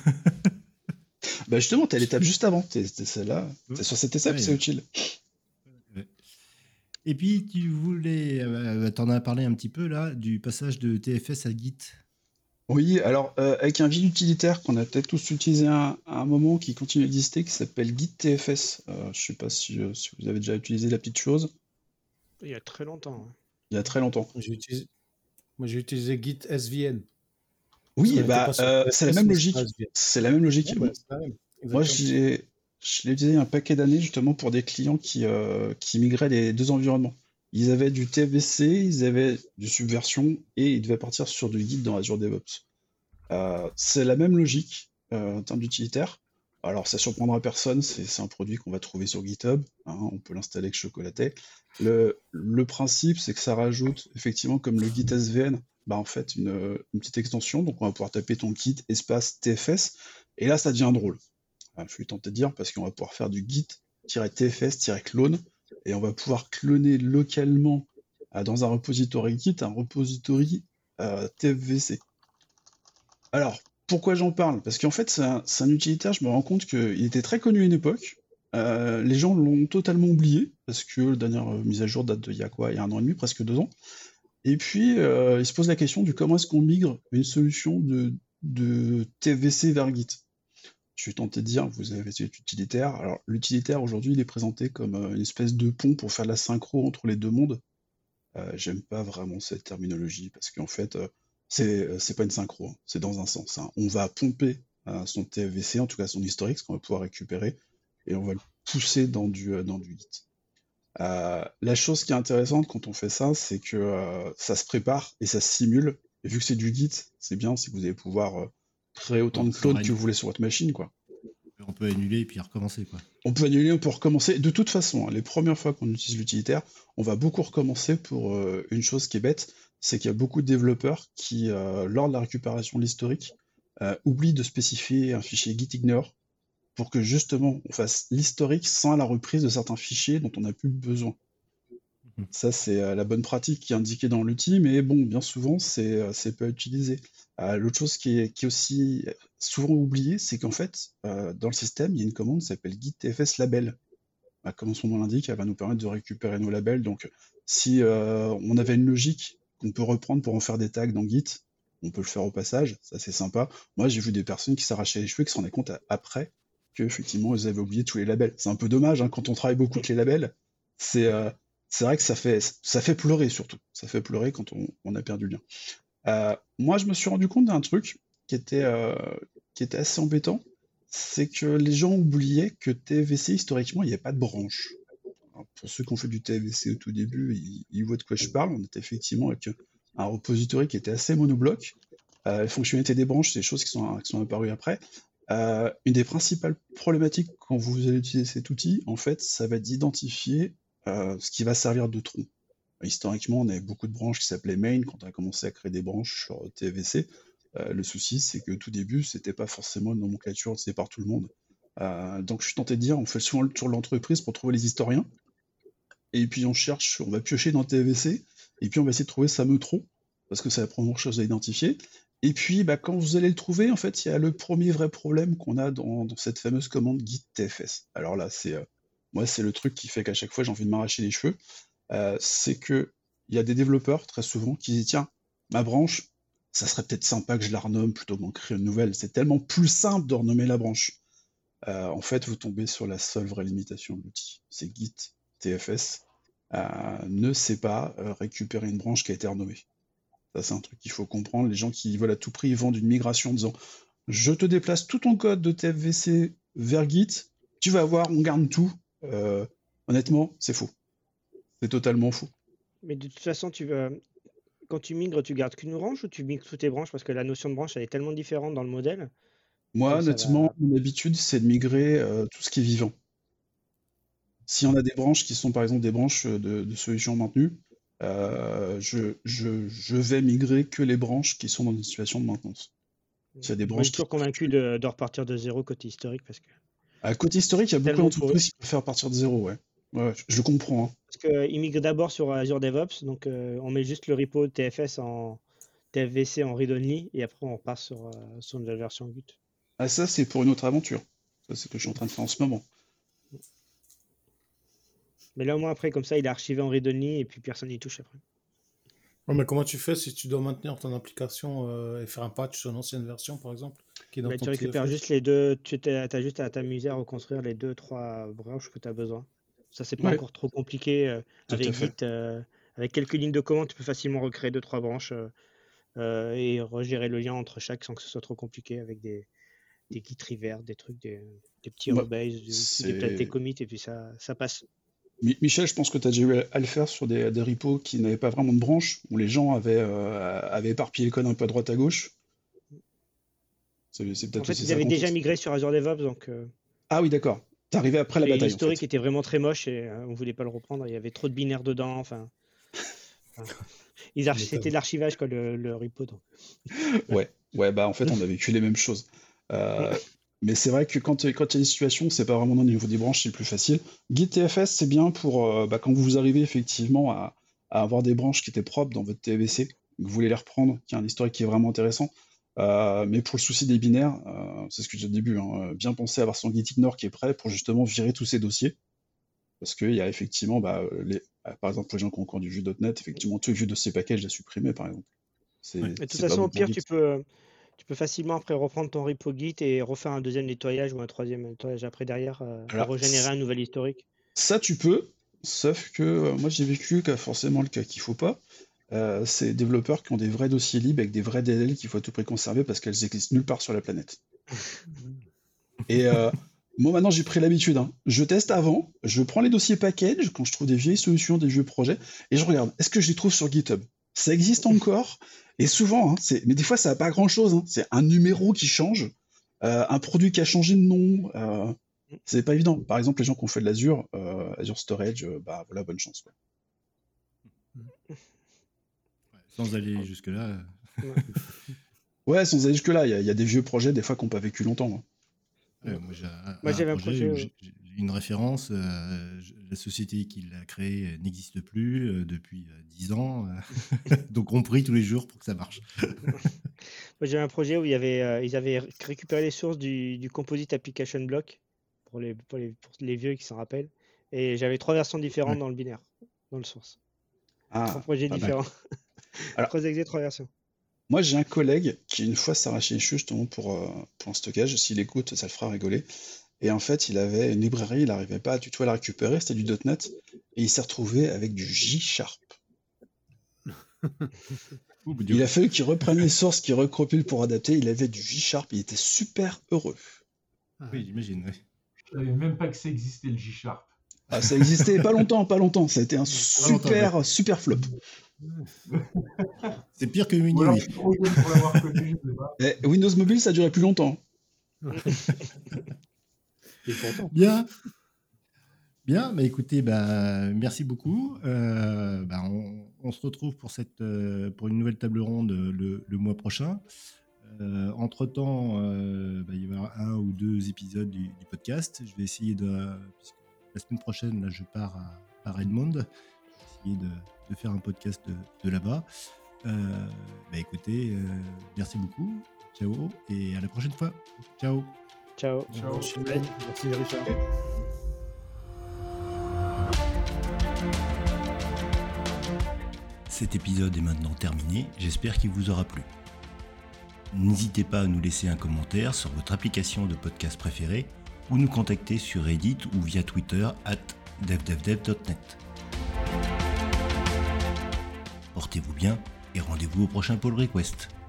Bah justement, t'as l'étape juste avant, t'es t'es celle-là. Ouais. C'est sur cette étape, Ouais, c'est ouais. utile. Ouais. Et puis, tu voulais, euh, t'en as parlé un petit peu là, du passage de T F S à Git. Oui, alors euh, avec un vieil utilitaire qu'on a peut-être tous utilisé à, à un moment, qui continue à exister, qui s'appelle Git T F S. Euh, je sais pas si, euh, si vous avez déjà utilisé la petite chose. Il y a très longtemps. hein. Il y a très longtemps. J'ai utilisé... Moi, j'ai utilisé Git S V N. Oui, Parce qu'on bah était pas sur euh, T F S, c'est la même mais logique. sur S V N. C'est la même logique. Ouais, bah, c'est la même. Moi, Exactement. j'ai- je l'ai utilisé un paquet d'années justement pour des clients qui, euh, qui migraient les deux environnements. Ils avaient du T F V C, ils avaient du Subversion et ils devaient partir sur du Git dans Azure DevOps. Euh, c'est la même logique euh, en termes d'utilitaire. Alors, ça surprendra personne, c'est c'est un produit qu'on va trouver sur GitHub, hein, on peut l'installer avec Chocolaté. Le, le principe, c'est que ça rajoute, effectivement, comme le Git S V N, bah, en fait, une, une petite extension. Donc, on va pouvoir taper ton Git espace T F S, et là, ça devient drôle. euh, je suis tenté de dire, parce qu'on va pouvoir faire du git-tfs-clone, et on va pouvoir cloner localement euh, dans un repository Git, un repository euh, T F V C. Alors, pourquoi j'en parle? Parce qu'en fait, c'est un, c'est un utilitaire, je me rends compte qu'il était très connu à une époque. Euh, les gens l'ont totalement oublié, parce que la dernière euh, mise à jour date d'il y a quoi? Il y a un an et demi, presque deux ans. Et puis, euh, il se pose la question du comment est-ce qu'on migre une solution de, de T F V C vers Git. Je suis tenté de dire, vous avez cet utilitaire. Alors, l'utilitaire, aujourd'hui, il est présenté comme euh, une espèce de pont pour faire de la synchro entre les deux mondes. Euh, j'aime pas vraiment cette terminologie, parce qu'en fait, euh, c'est euh, c'est pas une synchro, hein, c'est dans un sens, hein. On va pomper euh, son T F V C, en tout cas son historique, ce qu'on va pouvoir récupérer, et on va le pousser dans du, euh, dans du Git. Euh, la chose qui est intéressante quand on fait ça, c'est que euh, ça se prépare et ça se simule. Et vu que c'est du Git, c'est bien, c'est que vous allez pouvoir euh, créer autant Ouais, de ça clones règne. que vous voulez sur votre machine, quoi. On peut annuler et puis recommencer, quoi. On peut annuler, on peut recommencer. De toute façon, hein, les premières fois qu'on utilise l'utilitaire, on va beaucoup recommencer pour euh, une chose qui est bête, c'est qu'il y a beaucoup de développeurs qui, euh, lors de la récupération de l'historique, euh, oublient de spécifier un fichier gitignore pour que justement on fasse l'historique sans la reprise de certains fichiers dont on n'a plus besoin. Mhm. Ça, c'est euh, la bonne pratique qui est indiquée dans l'outil, mais bon, bien souvent, c'est euh, c'est pas utilisé. Euh, L'autre chose qui est, qui est aussi souvent oubliée, c'est qu'en fait, euh, dans le système, il y a une commande qui s'appelle git-tfs label. Bah, comme son nom l'indique, elle va nous permettre de récupérer nos labels. Donc, si euh, on avait une logique qu'on peut reprendre pour en faire des tags dans Git, on peut le faire au passage, ça c'est sympa. Moi, j'ai vu des personnes qui s'arrachaient les cheveux, qui se rendaient compte à- après qu'effectivement, ils avaient oublié tous les labels. C'est un peu dommage, hein, quand on travaille beaucoup avec les labels, c'est euh, c'est vrai que ça fait, ça fait pleurer surtout. Ça fait pleurer quand on, on a perdu le lien. Euh, moi, je me suis rendu compte d'un truc qui était, euh, qui était assez embêtant, c'est que les gens oubliaient que T F V C, historiquement, il n'y avait pas de branche. Alors, pour ceux qui ont fait du T F V C au tout début, ils, ils voient de quoi je parle. On était effectivement avec un repository qui était assez monobloc. Euh, les fonctionnalités des branches, c'est des choses qui sont, qui sont apparues après. Euh, une des principales problématiques quand vous allez utiliser cet outil, en fait, ça va être d'identifier euh, ce qui va servir de tronc. Historiquement, on avait beaucoup de branches qui s'appelaient main quand on a commencé à créer des branches sur T F V C. Euh, le souci, c'est que tout début, c'était pas forcément une nomenclature utilisée par tout le monde. Euh, donc, je suis tenté de dire, on fait souvent le tour de l'entreprise pour trouver les historiens. Et puis, on cherche, on va piocher dans T F V C. Et puis, on va essayer de trouver Sameutron, tronc, parce que c'est la première chose à identifier. Et puis, bah, quand vous allez le trouver, en fait, il y a le premier vrai problème qu'on a dans, dans cette fameuse commande git-tfs. Alors là, c'est euh, moi, c'est le truc qui fait qu'à chaque fois, j'ai envie de m'arracher les cheveux. Euh, c'est que il y a des développeurs, très souvent, qui disent, tiens, ma branche, ça serait peut-être sympa que je la renomme plutôt que d'en créer une nouvelle. C'est tellement plus simple de renommer la branche. Euh, en fait, vous tombez sur la seule vraie limitation de l'outil. C'est git-tfs euh, ne sait pas euh, récupérer une branche qui a été renommée. Ça, c'est un truc qu'il faut comprendre. Les gens qui veulent à tout prix vendent une migration en disant je te déplace tout ton code de T F V C vers Git, tu vas voir, on garde tout. Euh, honnêtement, c'est faux. C'est totalement faux. Mais de toute façon, tu vas... quand tu migres, tu gardes qu'une branche ou tu migres toutes tes branches? Parce que la notion de branche, elle est tellement différente dans le modèle. Moi, que ça honnêtement, va... mon habitude, c'est de migrer euh, tout ce qui est vivant. Si on a des branches qui sont par exemple des branches de, de solutions maintenues, euh, je, je, je vais migrer que les branches qui sont dans une situation de maintenance. S'il y a des Moi, je branches suis qui... toujours convaincu de, de repartir de zéro côté historique parce que À côté historique, il y a beaucoup tellement pour eux. d'entreprises qui préfèrent partir de zéro, ouais. Ouais, je, je le comprends, hein. Parce qu'ils migrent d'abord sur Azure DevOps, donc euh, on met juste le repo T F S en T F V C en read-only et après on passe sur, euh, sur une nouvelle version Git. Ah, ça, c'est pour une autre aventure. Ça, c'est ce que je suis en train de faire en ce moment. Mais là, au moins, après, comme ça, il est archivé en read-only et puis personne n'y touche après. Ouais, mais comment tu fais si tu dois maintenir ton application euh, et faire un patch sur l'ancienne version, par exemple, qui est dans Mais ton tu récupères T F S? juste les deux, tu as juste à t'amuser à reconstruire les deux, trois branches que tu as besoin. Ça, c'est pas Ouais, encore trop compliqué. euh, tout à avec fait. Git, euh, avec quelques lignes de commande, tu peux facilement recréer deux, trois branches euh, euh, et regérer le lien entre chaque sans que ce soit trop compliqué avec des, des Git revert, des trucs, des, des petits Moi, rebase, des, des c'est... commits et puis ça, ça passe. Mi- Michel, je pense que tu as déjà eu à le faire sur des, des repos qui n'avaient pas vraiment de branche, où les gens avaient, euh, avaient éparpillé le code un peu à droite à gauche. C'est c'est En peut-être fait, aussi ils ça le avaient déjà contexte. migré sur Azure DevOps, donc euh, Ah oui, d'accord. T'es arrivé après la et bataille, en l'historique fait. était vraiment très moche et euh, on voulait pas le reprendre. Il y avait trop de binaires dedans. Enfin, enfin, ils Tu archi- c'était m'étonnes. de l'archivage quoi, le, le repo. Donc. Ouais, ouais, bah en fait, on a vécu les mêmes choses. Euh, Mais c'est vrai que quand quand il y a des situations, c'est pas vraiment au niveau des branches, c'est le plus facile. Git T F S, c'est bien pour euh, bah, quand vous arrivez effectivement à, à avoir des branches qui étaient propres dans votre T V C, que vous voulez les reprendre, qui a un historique qui est vraiment intéressant. Euh, mais pour le souci des binaires, euh, c'est ce que j'ai dit au début, hein, euh, bien penser à avoir son Git ignore qui est prêt pour justement virer tous ces dossiers. Parce qu'il y a effectivement, bah, les, bah, par exemple, pour les gens qui ont encore du Vue point net, effectivement, tous les vieux dossiers packages à supprimer, par exemple. C'est, Ouais. Mais de toute c'est pas façon, bon au pour pire, Git. tu peux, tu peux facilement après reprendre ton repo Git et refaire un deuxième nettoyage ou un troisième nettoyage après derrière euh, pour Alors, régénérer un nouvel historique. ça, tu peux, sauf que euh, moi, j'ai vécu que forcément le cas qu'il faut pas. Euh, c'est des développeurs qui ont des vrais dossiers libres avec des vrais D L L qu'il faut à tout prix conserver parce qu'elles existent nulle part sur la planète. Et euh, moi maintenant j'ai pris l'habitude, hein. Je teste avant, je prends les dossiers package quand je trouve des vieilles solutions, des vieux projets, et je regarde, est-ce que je les trouve sur GitHub? Ça existe encore, et souvent, hein, c'est... mais des fois ça n'a pas grand-chose, hein. C'est un numéro qui change, euh, un produit qui a changé de nom, euh, c'est pas évident. Par exemple, les gens qui ont fait de l'Azure, euh, Azure Storage, euh, bah voilà, bonne chance, quoi. Sans aller jusque-là. Ouais. Ouais, sans aller jusque-là, il y, a- il y a des vieux projets des fois qui n'ont pas vécu longtemps, hein. Ouais, moi, j'ai un, Moi, un j'avais un projet projet. où euh, j'ai j'ai une référence. euh, je- la société qui l'a créé euh, n'existe plus euh, depuis euh, dix ans. euh, donc, on prie tous les jours pour que ça marche. Moi, j'avais un projet où il y avait, euh, ils avaient ré- récupéré les sources du, du Composite Application Block pour les, pour les, pour les vieux qui s'en rappellent. Et j'avais trois versions différentes Ouais. dans le binaire, dans le source. Ah, Trois projets pas mal. différents. Alors- Trois exés, trois versions. Moi, j'ai un collègue qui, une fois, s'est arraché les cheveux justement pour, euh, pour un stockage. S'il écoute, ça le fera rigoler. Et en fait, il avait une librairie, il n'arrivait pas du tout à la récupérer, c'était du .NET. Et il s'est retrouvé avec du J Sharp. Ouh, Il a fallu qu'il reprenne les sources, qu'il recompile pour adapter. Il avait du J Sharp, il était super heureux. Oui, j'imagine. Ouais. Je savais même pas que ça existait le G-Sharp. Ah, ça existait pas longtemps, pas longtemps. Ça a été un Pas longtemps, super, super flop. C'est pire que Ou Mini, alors oui. je suis trop jeune pour l'avoir connu, je sais pas. Et Windows Mobile, ça a duré plus longtemps. Et pourtant. Bien. Bien, bah écoutez, bah, merci beaucoup. Euh, bah, on, on se retrouve pour, cette, euh, pour une nouvelle table ronde le, le mois prochain. Euh, entre-temps, euh, bah, il va y avoir un ou deux épisodes du, du podcast. Je vais essayer de... Puisque la semaine prochaine, là, je pars à, à Redmond. Je vais essayer de, de faire un podcast de, de là-bas. Euh, bah, écoutez, euh, merci beaucoup. Ciao et à la prochaine fois. Ciao. Ciao. Ciao. Merci Richard. Cet épisode est maintenant terminé, j'espère qu'il vous aura plu. N'hésitez pas à nous laisser un commentaire sur votre application de podcast préférée ou nous contacter sur Reddit ou via Twitter at devdevdev point net. Portez-vous bien et rendez-vous au prochain pull request.